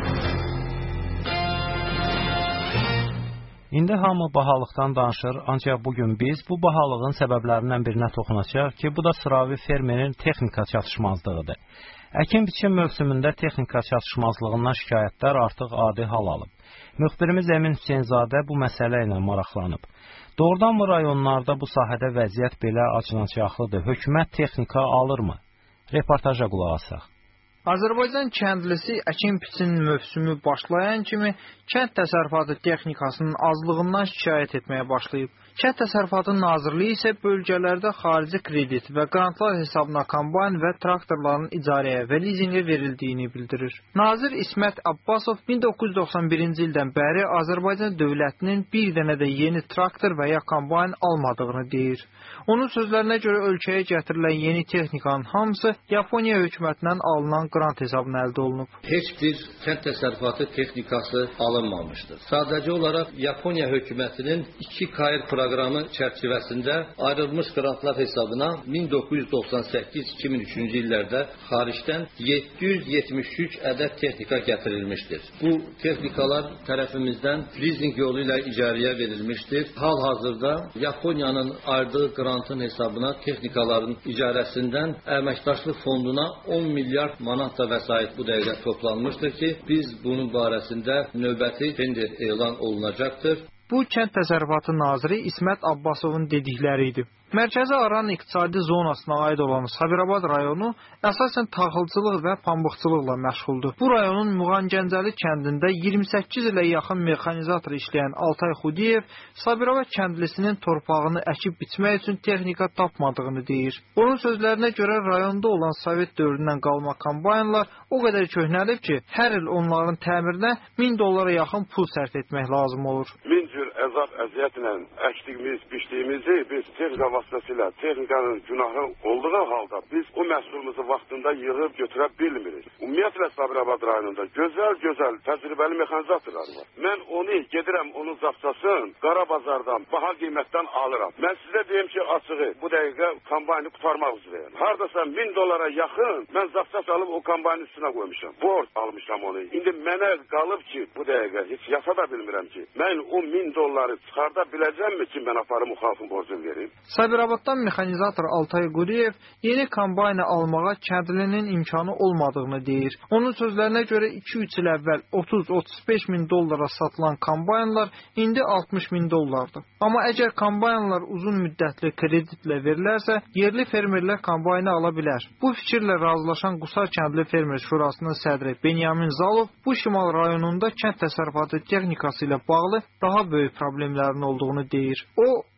İndi hamı bahalıqdan danışır, ancaq bugün biz bu bahalığın səbəblərindən birinə toxunacaq ki, bu da sıravi fermerin texnika çatışmazlığıdır. Əkin-biçin mövsümündə texnika çatışmazlığından şikayətlər artıq adi hal alıb. Müxbirimiz Emin Hüseynzadə bu məsələ ilə maraqlanıb. Doğrudan mı rayonlarda bu sahədə vəziyyət belə acınacaqlıdır? Hökumət texnika alırmı? Reportaja qulaq asaq. Azərbaycan kəndlisi əkin-biçin mövsümü başlayan kimi kənd təsərrüfatı texnikasının azlığından şikayət etməyə başlayıb. Kənd Təsərrüfatı Nazirliyi isə bölgələrdə xarici kredit və qrantlar hesabına kombayn və traktorların icarəyə və lizinqə verildiyini bildirir. Nazir İsmət Abbasov min doqquz yüz doxsan birinci ildən bəri Azərbaycan dövlətinin bir dənə də yeni traktor və ya kombayn almadığını deyir. Onun sözlərinə görə ölkəyə gətirilən yeni texnikanın hamısı Yaponiya hökumətindən alınan qrant hesabına əldə olunub. Heç bir kənd təsərrüfatı texnikası alınmamışdır. Sadəcə olaraq Yaponiya hökumətinin iki K R proqramı çərçivəsində ayrılmış qrantlar hesabına min doqquz yüz doxsan səkkiz iki min üçüncü illərdə xaricdən yeddi yüz yetmiş üç ədəd texnika gətirilmişdir. Bu texnikalar tərəfimizdən lizinq yolu ilə icarəyə verilmişdir. Hal-hazırda Yaponiyanın ayırdığı qrantın hesabına texnikaların icarəsindən əməkdaşlıq fonduna on milyard manat da vəsait bu dəqiqə toplanmışdır ki, biz bunun barəsində növbəti tender elan olunacaqdır. Bu, Kənd Təsərrüfatı Naziri İsmət Abbasovun dedikləri idi. Mərkəzi Aran iqtisadi zonasına aid olan Sabirabad rayonu əsasən taxılçılıq və pambıqçılıqla məşğuldur. Bu rayonun Muğan Gəncəli kəndində iyirmi səkkiz ilə yaxın mexanizator işləyən Altay Xudiyev Sabirabad kəndlisinin torpağını əkib biçmək üçün texnika tapmadığını deyir. Onun sözlərinə görə rayonda olan Sovet dövründən qalma kombaynlar o qədər köhnəlib ki, hər il onların təmirinə min dollara yaxın pul sərf etmək lazım olur. Min cür əzab əziyyətlə əkdiyimiz, biçdiyimizi biz texnika vasitəsilə texnikanın günahı olduğu halda biz o məhsulumuzu vaxtında yığıb götürə bilmirik. Ümumiyyətlə Sabirabad rayonunda gözəl-gözəl təcrübəli mexanizatorlar var. Mən onu gedirəm, onun zapsasın qara bazardan, baha qiymətdən alıram. Mən sizə deyim ki, açığı bu dəqiqə kombayını qutarmaq üzrəyəm. Hardasa min dolara yaxın mən zapsas alıb o kombayının üstünə qoymuşam. Borc almışam onu. İndi mənə qalıb ki, bu dəqiqə heç yasa da bilmirəm ki, mən o min dolları çıxarda biləcəmmi ki, mən aparım o xalqın borcunu verim? Sabirabaddan mexanizator Altay Qudiyev yeni kombayını almağa kəndlinin imkanı olmadığını deyir. Onun sözlərinə görə iki üç il əvvəl otuz otuz beş min dollara satılan kombaynlar indi altmış min dollardır. Amma əgər kombaynlar uzun müddətli kreditlə verilərsə, yerli fermerlər kombaynı ala bilər. Bu fikirlə razılaşan Qusar Kəndli Fermer Şurasının sədri Benyamin Zalov bu Şimal rayonunda kənd təsərrüfatı texnikası ilə bağlı daha böyük problemlərin olduğunu deyir. O,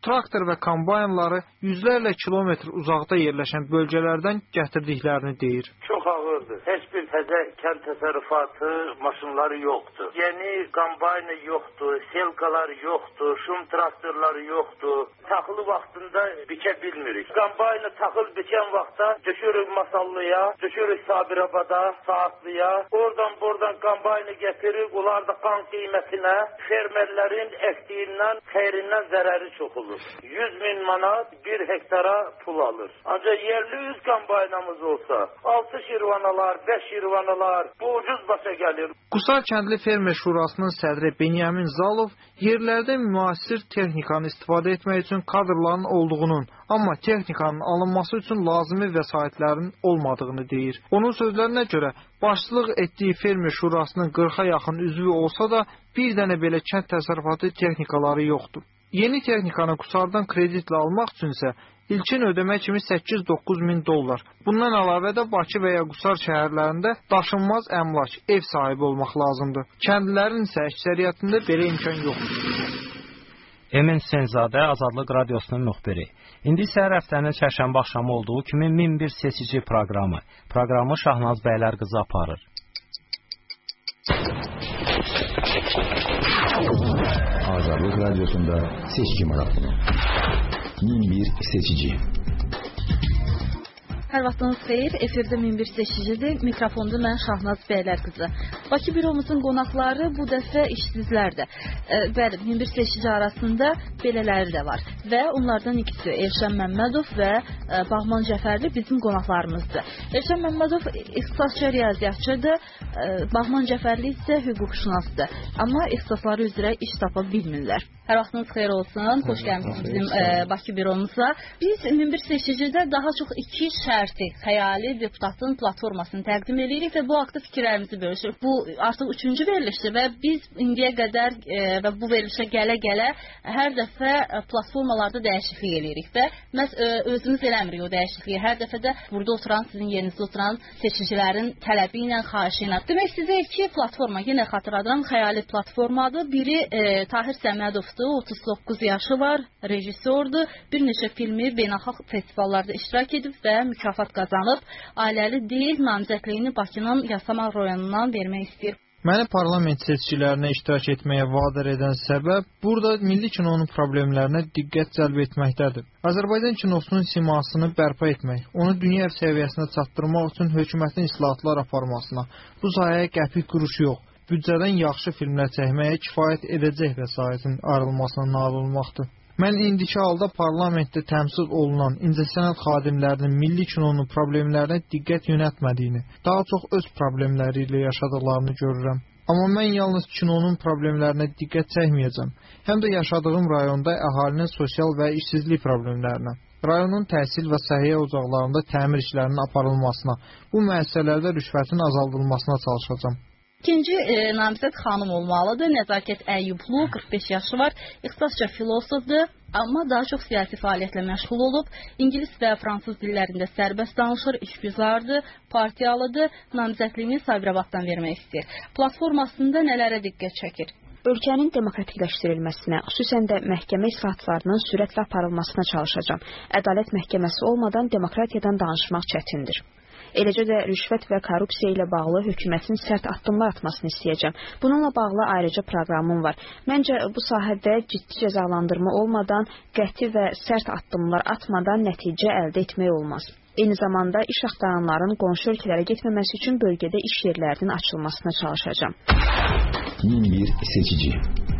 traktor və kombaynları yüzlərlə kilometr uzaqda yerləşən bölgələrdən gətirdiklərini deyir. Çox ağırdır. Heç bir təzə kənd təsərrüfatı maşınları yoxdur. Yeni kombaynı yoxdur, selkalar yoxdur, şum traktorları yoxdur. Taxılı vaxtında bikə bilmirik. Kombaynı taxıl bikən vaxtda düşürük Masallıya, düşürük Sabirabada, Saatlıya. Oradan buradan kombaynı getirir, onlar da qan qiymətinə fermerlərin ektiyindən, xeyrindən zərəri çox olur. yüz min manat bir hektara pul alır. Ancaq yerli üz kombaynamız olsa, altı şirvanalar, beş şirvanalar bu ucuz başa gəlir. Qusar kəndli fermer şurasının sədri Benyamin Zalov yerlərdə müasir texnikanı istifadə etmək üçün kadrların olduğunun, amma texnikanın alınması üçün lazımi vəsaitlərin olmadığını deyir. Onun sözlərinə görə başçılıq etdiyi fermer şurasının qırxa yaxın üzvü olsa da bir dənə belə kənd təsərrüfatı texnikaları yoxdur. Yeni texnikanı Qusardan kreditlə almaq üçün isə ilkin ödəmə kimi səkkiz doqquz min dollar. Bundan əlavə də Bakı və ya Qusar şəhərlərində daşınmaz əmlak, ev sahibi olmaq lazımdır. Kəndlilərin isə əksəriyyətində belə imkan yoxdur. Emin Senzadə, Azadlıq Radiosunun müxbiri. İndi isə hər həftənin çərşənbə axşamı olduğu kimi min bir seçici proqramı. Proqramı Şahnaz Bəylər qızı aparır. Azadlıq Radiyosunda seçki marafonu. min bir seçici. Hər vaxtınız xeyir, efirdə min bir seçicidir, mikrofonda mən Şahnaz Bəylər qızı. Bakı büromuzun qonaqları bu dəfə işsizlərdir. E, bəli, min bir seçici arasında belələri də var və onlardan ikisi Elşən Məmmədov və e, Bağman Cəfərli bizim qonaqlarımızdır. Elşən Məmmədov ixtisasçı riyaziyyatçıdır, e, Bağman Cəfərli isə hüquqşünasdır, amma ixtisasları üzrə iş tapa bilmirlər. Hər vaxtınız xeyir olsun, xoş gəlmişsiniz bizim e, Bakı büromuza. Biz min bir seçicidə daha çox iki şərti, xəyali deputatın platformasını təqdim edirik və bu haqda fikirlərimizi bölüşürük. Bu artıq üçüncü verilişdir və biz indiyə qədər e, və bu verilişə gələ-gələ hər dəfə platformalarda dəyişiklik edirik və məhz e, özümüz eləmirik o dəyişikliyi. Hər dəfə də burada oturan, sizin yerinizdə oturan seçicilərin tələbi ilə, xahişi ilə. Demək sizə iki platforma, yenə xatırladıram, xəyali platformadır. Biri e, Tahir Səmədovdur. otuz doqquz yaşı var, rejissordur, bir neçə filmi beynəlxalq festivallarda iştirak edib və mükafat qazanıb, ailəli deyil, namizədliyini Bakının Yasamal rayonundan vermək istəyir. Məni parlament seçkilərinə iştirak etməyə vadar edən səbəb burada milli kinonun problemlərinə diqqət cəlb etməkdədir. Azərbaycan kinosunun simasını bərpa etmək, onu dünya səviyyəsinə çatdırmaq üçün hökumətin islahatlar aparmasına, bu sahəyə qəpik quruş yox, büdcədən yaxşı filmlər çəkməyə kifayət edəcək vəsaitin ayrılmasına nail olmaqdır. Mən indiki halda parlamentdə təmsil olunan incəsənət xadimlərinin milli kinonun problemlərinə diqqət yönəltmədiyini, daha çox öz problemləri ilə yaşadıqlarını görürəm. Amma mən yalnız kinonun problemlərinə diqqət çəkməyəcəm, həm də yaşadığım rayonda əhalinin sosial və işsizlik problemlərinə, rayonun təhsil və səhiyyə ocaqlarında təmir işlərinin aparılmasına, bu müəssisələrdə rüşvətin azaldılmasına çalışacağam. İkinci e, namizəd xanım olmalıdır. Nəzakət Əyyublu, qırx beş yaşı var, ixtisasca filosofdur, amma daha çox siyasi fəaliyyətlə məşğul olub. İngilis və fransız dillərində sərbəst danışır, işgüzardır, partiyalıdır, namizədliyini Sabirabaddan vermək istəyir. Platformasında nələrə diqqət çəkir? Ölkənin demokratikləşdirilməsinə, xüsusən də məhkəmə islahatlarının sürətlə aparılmasına çalışacağam. Ədalət məhkəməsi olmadan demokratiyadan danışmaq çətindir. Eləcə də rüşvət və korrupsiya ilə bağlı hökumətin sərt addımlar atmasını istəyəcəm. Bununla bağlı ayrıca proqramım var. Məncə bu sahədə ciddi cəzalandırma olmadan, qəti və sərt addımlar atmadan nəticə əldə etmək olmaz. Eyni zamanda iş axtaranların qonşu ölkələrə getməməsi üçün bölgədə iş yerlərinin açılmasına çalışacağam. min bir seçici.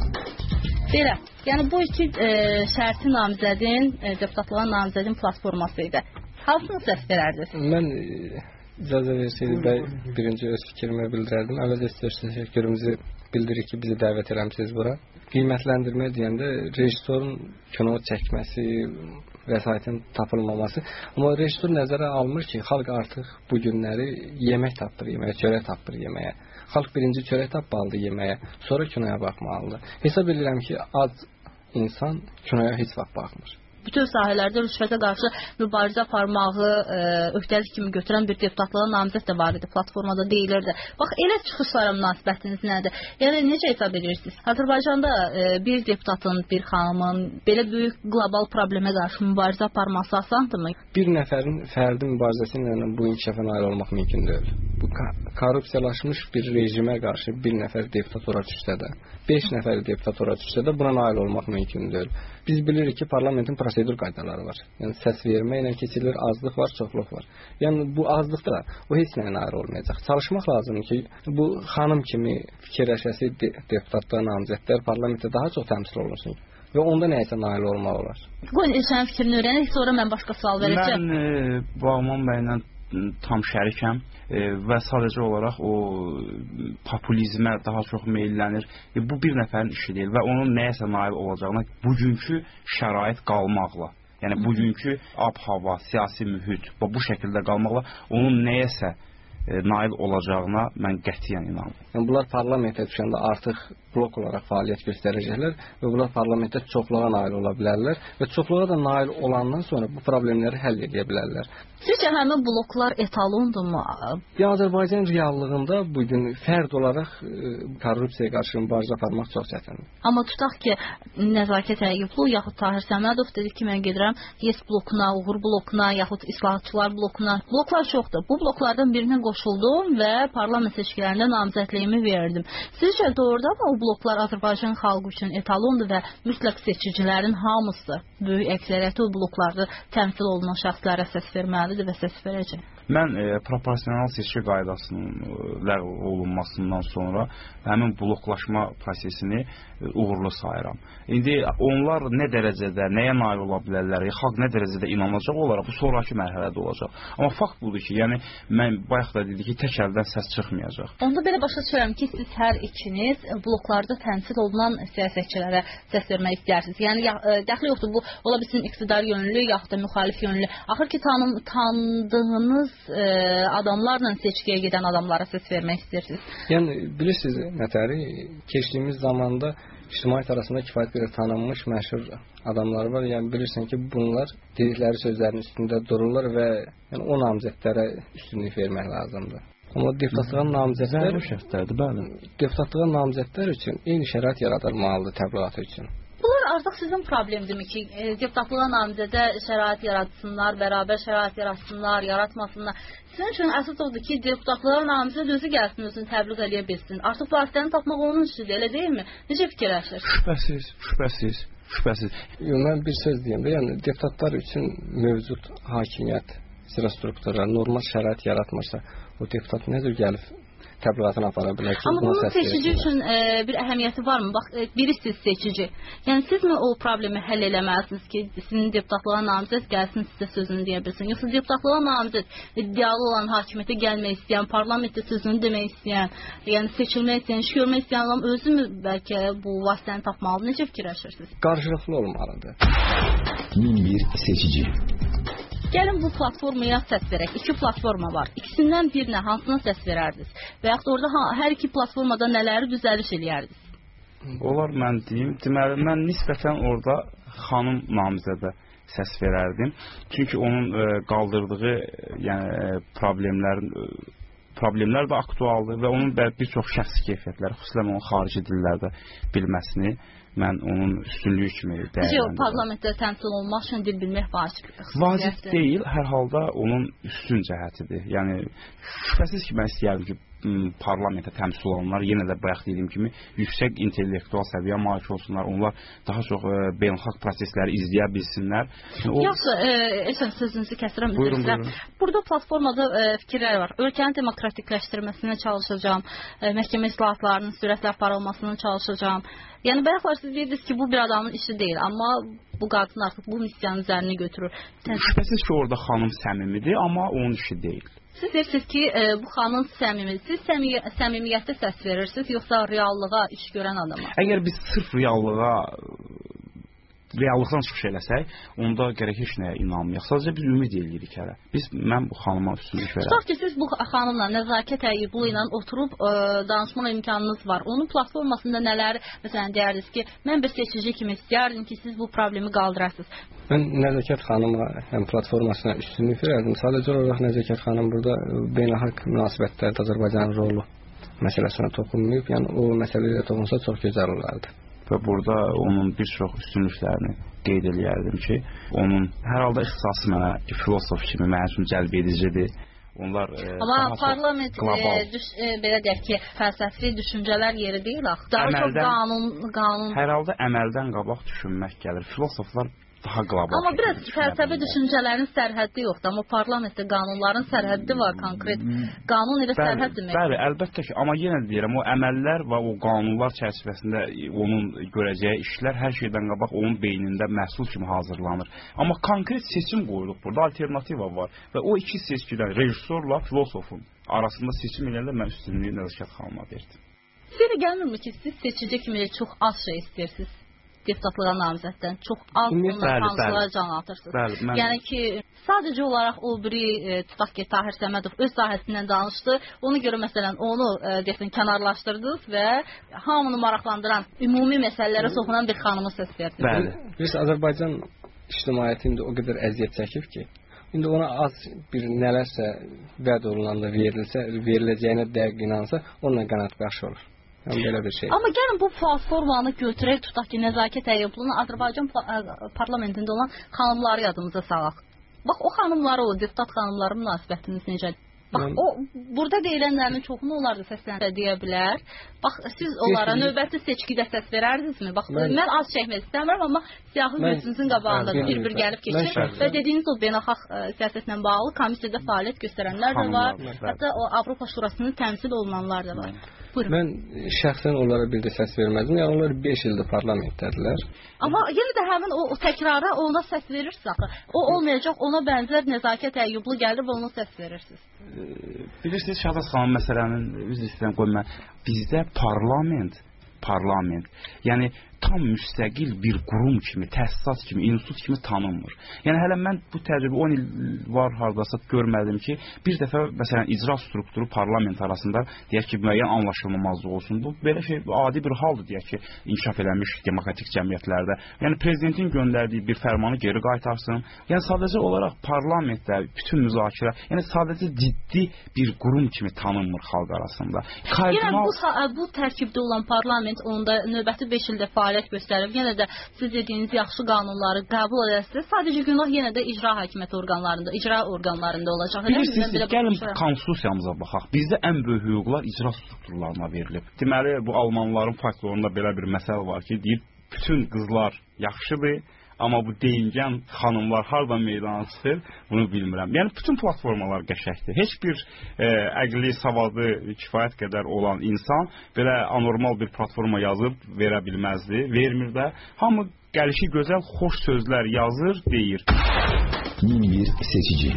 Belə, yəni bu iki e, şərti namizədin, e, deputatlığa namizədin platforması idi. Hansını səs verərdiniz? Mən icazə versəydim də birinci öz fikrimi bildirərdim. Əvvəlcə təşəkkürümüzü bildiririk ki, bizi dəvət eləmisiniz bura. Qiymətləndirmə deyəndə rejissorun kino çəkməsi, vəsaitin tapılmaması. Amma rejissor nəzərə almır ki, xalq artıq bu günləri yemək tapır yeməyə, çörək tapır yeməyə. Xalq birinci çörək tapmalıdır yeməyə, sonra kinoya baxmalıdır. Hesab edirəm ki, az insan kinoya heç vaxt baxmır. bütün sahələrdə rüşvətə qarşı mübarizə aparmağı e, öhdəlik kimi götürən bir deputatlığa namizəd də var idi. Platformada deyilirdi. Bax, elə çıxışlara münasibətiniz nədir? Yəni, necə hesab edirsiniz? Azərbaycanda e, bir deputatın, bir xanımın belə böyük qlobal problemə qarşı mübarizə aparması asandırmı? Bir nəfərin fərdi mübarizəsi ilə bu inkişafa nail olmaq mümkün deyil. Bu korrupsiyalaşmış bir rejimə qarşı bir nəfər deputat ora düşsə də, beş nəfər deputat ora düşsə də buna nail olmaq mümkün deyil. Biz bilirik ki, parlamentin prosedur qaydaları var. Yəni səs vermə ilə keçilir, azlıq var, çoxluq var. Yəni bu azlıqda o heç nəyə nail olmayacaq. Çalışmaq lazımdır ki, bu xanım kimi fikirləşəsi deputatlar, namizədlər parlamentdə daha çox təmsil olunsun. Və onda nəyəsə nail olmaq olar. Qoyun, sənin fikrini öyrənək, sonra mən başqa sual verəcəm. Mən e, Bağman bəylə tam şərikəm e, və sadəcə olaraq o populizmə daha çox meyllənir. E, bu bir nəfərin işi deyil və onun nəyəsə nail olacağına bugünkü şərait qalmaqla, yəni bugünkü ab-hava, siyasi mühit bu şəkildə qalmaqla onun nəyəsə e, nail olacağına mən qətiyyən inanıram. Yəni bunlar parlamentə düşəndə artıq blok olaraq fəaliyyət göstərəcəklər və bunlar parlamentdə çoxluğa nail ola bilərlər və çoxluğa da nail olandan sonra bu problemləri həll edə bilərlər. Sizcə həmin bloklar etalondurmu? Ya Azərbaycan reallığında bugün fərd olaraq e, korrupsiyaya qarşı mübarizə aparmaq çox çətindir. Amma tutaq ki, Nəzakət Əyyublu yaxud Tahir Səmədov dedi ki, mən gedirəm YES blokuna, Uğur blokuna, yaxud İslahatçılar blokuna. Bloklar çoxdur. Bu bloklardan birinə qoşuldum və parlament seçkilərində namizədliyimi verdim. Sizcə doğrudanmı o bloklar Azərbaycan xalqı üçün etalondur və mütləq seçicilərin hamısı, böyük əksəriyyəti o bloklarda təmsil olunan şəxslərə səs verməlidir və səs verəcək? Mən e, proporsional seçki qaydasının e, ləğv olunmasından sonra həmin bloklaşma prosesini e, uğurlu sayıram. İndi onlar nə dərəcədə, nəyə nail ola bilərlər, xalq nə dərəcədə inanacaq olaraq bu sonraki mərhələdə olacaq. Amma fakt budur ki, yəni mən bayaq da dedik ki, tək əldən səs çıxmayacaq. Onda belə başa düşürəm ki, siz hər ikiniz bloklarda təmsil olunan siyasətçilərə səs vermək istəyirsiniz. Yəni e, dəxli yoxdur, bu ola bilsin iqtidar yönlü, yaxud da müxalif yönlü. Axır ki, tanım, tanıdığınız e, adamlarla seçkiyə gedən adamlara səs vermək istəyirsiniz. Yəni bilirsiniz nətəri, keçdiyimiz zamanda ictimaiyyət arasında kifayət qədər tanınmış məşhur adamlar var. Yəni bilirsən ki, bunlar dedikləri sözlərin üstündə dururlar və yəni o namizədlərə üstünlük vermək lazımdır. Amma deputatlığa namizədlər şərtlərdir, bəli. Deputatlığa namizədlər üçün eyni şərait yaradılmalıdır təbliğatı üçün. Bunlar artıq sizin problemdirmi ki, e, deputatlığa namizədə şərait yaratsınlar, bərabər şərait yaratsınlar, yaratmasınlar. Sizin üçün əsas odur ki, deputatlığa namizəd özü gəlsin, özünü təbliğ edə bilsin. Artıq vasitəni tapmaq onun işidir, elə deyilmi? Necə fikirləşirsiniz? Şübhəsiz, şübhəsiz, şübhəsiz. Mən bir söz deyim də, yəni deputatlar üçün mövcud hakimiyyət, icra struktura normal şərait yaratmırsa, o deputat necə gəlib təbliğatını apara bilər ki, amma bunun seçici üçün e, bir əhəmiyyəti varmı? Bax, e, biri siz seçici. Yəni siz mi o problemi həll eləməlisiniz ki, sizin deputatlığa namizəd gəlsin, sizə sözünü deyə bilsin? Yoxsa deputatlığa namizəd iddialı olan hakimiyyətə gəlmək istəyən, parlamentdə sözünü demək istəyən, yəni seçilmək istəyən, iş görmək istəyən adam özü mü bəlkə bu vasitəni tapmalıdır? Necə fikirləşirsiniz? Qarşılıqlı olmalıdır. min bir seçici. Gəlin bu platformaya səs verək. İki platforma var. İkisindən birinə hansına səs verərdiniz? Və yaxud orada ha, hər iki platformada nələri düzəliş eləyərdiniz? Olar mən deyim. Deməli, mən nisbətən orada xanım namizədə səs verərdim. Çünki onun e, qaldırdığı yəni, e, problemlərin e, problemlər də aktualdır və onun bir çox şəxsi keyfiyyətləri, xüsusən onun xarici dillərdə bilməsini mən onun üstünlüyü kimi dəyərləndirirəm. Parlamentdə təmsil olmaq üçün dil bilmək vacib. Vacib deyil, hər halda onun üstün cəhətidir. Yəni şübhəsiz ki, mən istəyərdim ki, parlamentə təmsil olanlar yenə də bayaq dediyim kimi yüksək intellektual səviyyə malik olsunlar. Onlar daha çox e, beynəlxalq prosesləri izləyə bilsinlər. O... Yaxşı, e, esən sözünüzü kəsirəm. Buyurun, buyurun. Burada platformada e, fikirlər var. Ölkənin demokratikləşdirməsinə çalışacağam, e, məhkəmə islahatlarının sürətlə aparılmasına çalışacağam. Yəni bayaqlar siz deyirdiniz ki, bu bir adamın işi deyil, amma bu qadın artıq bu missiyanın üzərini götürür. Şübhəsiz ki, orada xanım səmimidir, amma onun işi deyil. Siz deyirsiniz ki, e, bu xanım səmimidir. Siz səmimi, səmimiyyətdə səs verirsiniz, yoxsa reallığa iş görən adama? Əgər biz sırf reallığa reallıqdan çıxış eləsək, onda gərək heç nəyə inanmayaq. Sadəcə biz ümid eləyirik hələ. Biz mən bu xanıma üstünlük verəm. Tutaq ki, siz bu xanımla Nəzakət Əyyublu ilə oturub ə, danışmaq imkanınız var. Onun platformasında nələr, məsələn, deyərdiniz ki, mən bir seçici kimi istəyərdim ki, siz bu problemi qaldırasınız. Mən Nəzakət xanıma həm platformasına üstünlük verərdim. Sadəcə olaraq Nəzakət xanım burada beynəlxalq münasibətlərdə Azərbaycanın rolu məsələsinə toxunmayıb. Yəni o məsələyə toxunsa çox gözəl olardı. Və burada onun bir çox üstünlüklərini qeyd eləyərdim ki, onun hər halda ixtisası mənə filosof kimi mənim üçün cəlb edicidir. Onlar e, amma parlament e, düş, e, belə deyək ki, fəlsəfi düşüncələr yeri deyil axı. Daha əməldən, çox qanun qanun. Hər halda əməldən qabaq düşünmək gəlir. Filosoflar daha qlobal. Amma biraz fəlsəfi düşüncələrin sərhəddi yoxdur, amma parlamentdə qanunların sərhəddi var, konkret qanun ilə sərhəd demək. Bəli, əlbəttə ki, amma yenə deyirəm, o əməllər və o qanunlar çərçivəsində onun görəcəyi işlər hər şeydən qabaq onun beynində məhsul kimi hazırlanır. Amma konkret seçim qoyulub burada, alternativa var və o iki seçkidən rejissorla filosofun arasında seçim eləyəndə mən üstünlüyü Nəzakət xanıma verdim. Sizə gəlmirmi ki, siz seçici kimi çox az şey istəyirsiniz? Deputatlığa namizəddən çox az hansılara can atırsınız. Bəli, mən... Yəni ki, sadəcə olaraq o biri e, tutaq ki, Tahir Səmədov öz sahəsindən danışdı. Ona görə məsələn onu e, desin kənarlaşdırdınız və hamını maraqlandıran ümumi məsələlərə soxunan bir xanımı səs verdiniz. Bəli. Biz Azərbaycan ictimaiyyəti indi o qədər əziyyət çəkib ki, indi ona az bir nələrsə vəd olunanda verilsə, veriləcəyinə dəqiq inansa, onunla qənaət bəxş olur. Belə bir şey. Amma gəlin bu platformanı götürək, tutaq ki, Nəzakət Əyyublunun Azərbaycan parlamentində olan xanımları yadımıza salaq. Bax, o xanımları, o deputat xanımları münasibətiniz necədir? Bax, mən... o burada deyilənlərin çoxunu onlar da səsləndirə deyə bilər. Bax, siz onlara Kesin... növbəti seçkidə səs verərdinizmi? Bax, mən, mən az çəkmək istəmirəm, amma siyahı gözünüzün qabağında bir-bir gəlib keçir və dediyiniz o beynəlxalq siyasətlə bağlı komissiyada fəaliyyət göstərənlər də var. Hətta o Avropa Şurasının təmsil olunanlar da var. Buyurun. Mən şəxsən onlara bir də səs verməzdim. Yəni onlar beş ildir parlamentdədirlər. Amma yenə də həmin o, o təkrara ona səs verirsiniz axı. O olmayacaq, ona bənzər Nəzakət Əyyublu gəlir və ona səs verirsiniz. Bilirsiniz, Şahbaz xanım məsələnin üzr istəyirəm qoyma. Bizdə parlament, parlament, yəni tam müstəqil bir qurum kimi, təsisat kimi, institut kimi tanınmır. Yəni hələ mən bu təcrübə on il var hardasa görmədim ki, bir dəfə məsələn icra strukturu parlament arasında deyək ki, müəyyən anlaşılmamazlıq olsun. Bu belə şey adi bir haldır deyək ki, inkişaf edilmiş demokratik cəmiyyətlərdə. Yəni prezidentin göndərdiyi bir fərmanı geri qaytarsın. Yəni sadəcə olaraq parlamentdə bütün müzakirə, yəni sadəcə ciddi bir qurum kimi tanınmır xalq arasında. Kardinal... Yəni bu, bu tərkibdə olan parlament onda növbəti beş ildə fəaliyyət göstərib, yenə də siz dediyiniz yaxşı qanunları qəbul edəsiniz. Sadəcə günah yenə də icra hakimiyyəti orqanlarında, icra orqanlarında olacaq. Bilirsiniz, gəlin konstitusiyamıza baxaq. Bizdə ən böyük hüquqlar icra strukturlarına verilib. Deməli, bu almanların folklorunda belə bir məsələ var ki, deyir, bütün qızlar yaxşıdır, amma bu deyingən xanımlar hardan meydana çıxır, bunu bilmirəm. Yəni, bütün platformalar qəşəkdir. Heç bir e, əqli, savadı, kifayət qədər olan insan belə anormal bir platforma yazıb verə bilməzdi, vermir də. Hamı gəlişi gözəl, xoş sözlər yazır, deyir. min bir seçici.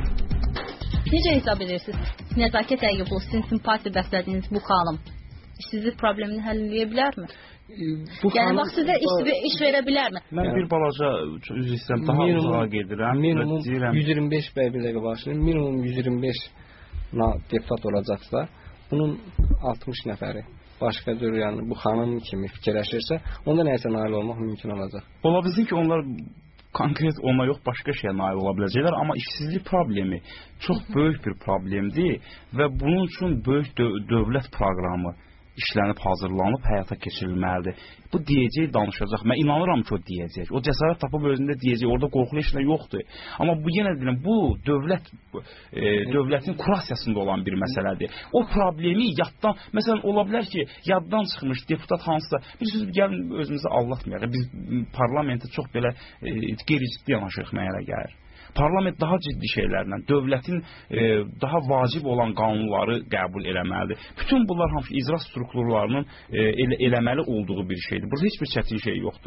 Necə hesab edirsiniz? Nəzakət Əyyublu, sizin simpatiya bəslədiyiniz bu xanım işsizlik problemini həll edə bilərmi? Bu yəni, bax, sizə iş, iş verə bilərmi? Mən bir balaca üzr istəyirəm, daha uzağa gedirəm. Minimum yüz iyirmi beş bəy bir dəqiqə başlayın. Minimum yüz iyirmi beş deputat olacaqsa, bunun altmış nəfəri başqa cür, yəni bu xanım kimi fikirləşirsə, onda nəyəsə nail olmaq mümkün olacaq. Ola bilsin ki, onlar konkret ona yox, başqa şeyə nail ola biləcəklər, amma işsizlik problemi çox böyük bir problemdir və bunun üçün böyük dö dövlət proqramı işlənib, hazırlanıb, həyata keçirilməlidir. Bu deyəcək, danışacaq. Mən inanıram ki, o deyəcək. O cəsarət tapıb özündə deyəcək. Orada qorxulu heç nə yoxdur. Amma bu yenə deyirəm, bu dövlət e, dövlətin kurasiyasında olan bir məsələdir. O problemi yaddan, məsələn, ola bilər ki, yaddan çıxmış deputat hansısa, bir söz gəlin özümüzü aldatmayaq. Biz parlamentə çox belə e, qeyri-ciddi yanaşırıq mənə gəlir. Parlament daha ciddi şeylərlə, dövlətin e, daha vacib olan qanunları qəbul eləməlidir. Bütün bunlar hamısı icra strukturlarının e, elə, eləməli olduğu bir şeydir. Burada heç bir çətin şey yoxdur.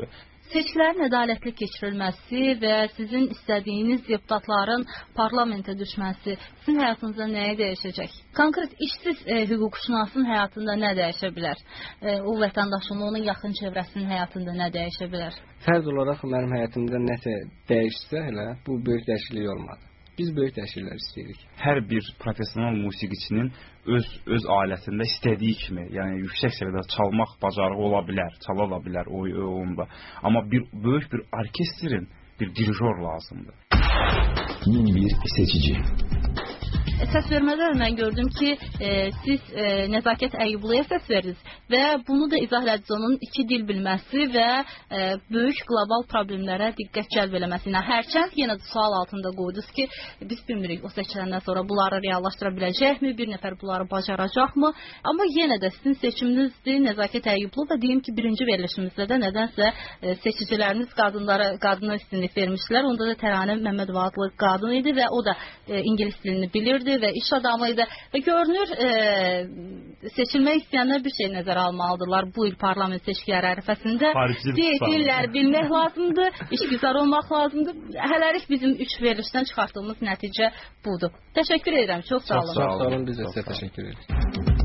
Seçkilərin ədalətli keçirilməsi və sizin istədiyiniz deputatların parlamentə düşməsi sizin həyatınızda nəyi dəyişəcək? Konkret işsiz e, hüquqşünasın həyatında nə dəyişə bilər? E, o vətəndaşın, onun yaxın çevrəsinin həyatında nə dəyişə bilər? Fərz olaraq mənim həyatımda nəsə dəyişsə hələ bu böyük dəyişiklik olmadı. Biz böyük dəyişikliklər istəyirik. Hər bir professional musiqiçinin öz öz alətində istədiyi kimi, yəni yüksək səviyyədə çalmaq bacarığı ola bilər, çala da bilər o onda. Amma bir böyük bir orkestrin bir dirijor lazımdır. Min bir seçici. Səs vermədə mən gördüm ki, e, siz e, Nəzakət Əyyubluya səs verdiniz və bunu da izah edəcəksiniz, onun iki dil bilməsi və e, böyük qlobal problemlərə diqqət cəlb eləməsi ilə. Hərçənd yenə də sual altında qoydunuz ki, biz bilmirik o seçiləndən sonra bunları reallaşdıra biləcəkmi, bir nəfər bunları bacaracaqmı? Amma yenə də sizin seçiminizdir Nəzakət Əyyublu və deyim ki, birinci verilişimizdə də nədənsə e, seçiciləriniz qadınlara, qadına üstünlük vermişdilər. Onda da Təranə Məmmədova adlı qadın idi və o da e, ingilis dilini bilirdi və iş adamıydı və görünür e, seçilmək istəyənlər bir şey nəzərə almalıdırlar bu il parlament seçkiləri ərəfəsində. Dillər bilmək lazımdır, işgüzar olmaq lazımdır. Hələlik bizim üç verilişdən çıxartdığımız nəticə budur. Təşəkkür edirəm, çox sağ olun. Çox sağ olun, biz də sizə təşəkkür edirik.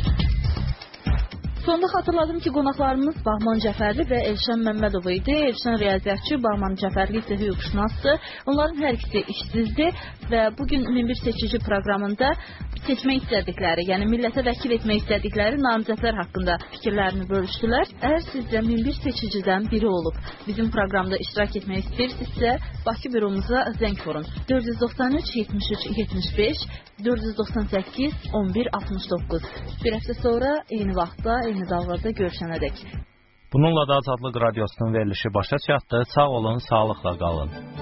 Sonda xatırladım ki, qonaqlarımız Bahman Cəfərli və Elşən Məmmədov idi. Elşən riyaziyyatçı, Bahman Cəfərli isə hüquqşünasdır. Onların hər ikisi işsizdir və bugün min bir seçici proqramında seçmək istədikləri, yəni millətə vəkil etmək istədikləri namizədlər haqqında fikirlərini bölüşdülər. Əgər sizcə min bir seçicidən biri olub bizim proqramda iştirak etmək istəyirsinizsə, Bakı büromuza zəng vurun. dörd yüz doxsan üç yetmiş üç yetmiş beş, dörd yüz doxsan səkkiz on bir altmış doqquz. Bir həftə sonra eyni vaxtda, eyni dallarda görüşənədək. Bununla da Azadlıq Radiosunun verilişi başa çatdı. Sağ olun, sağlıqla qalın.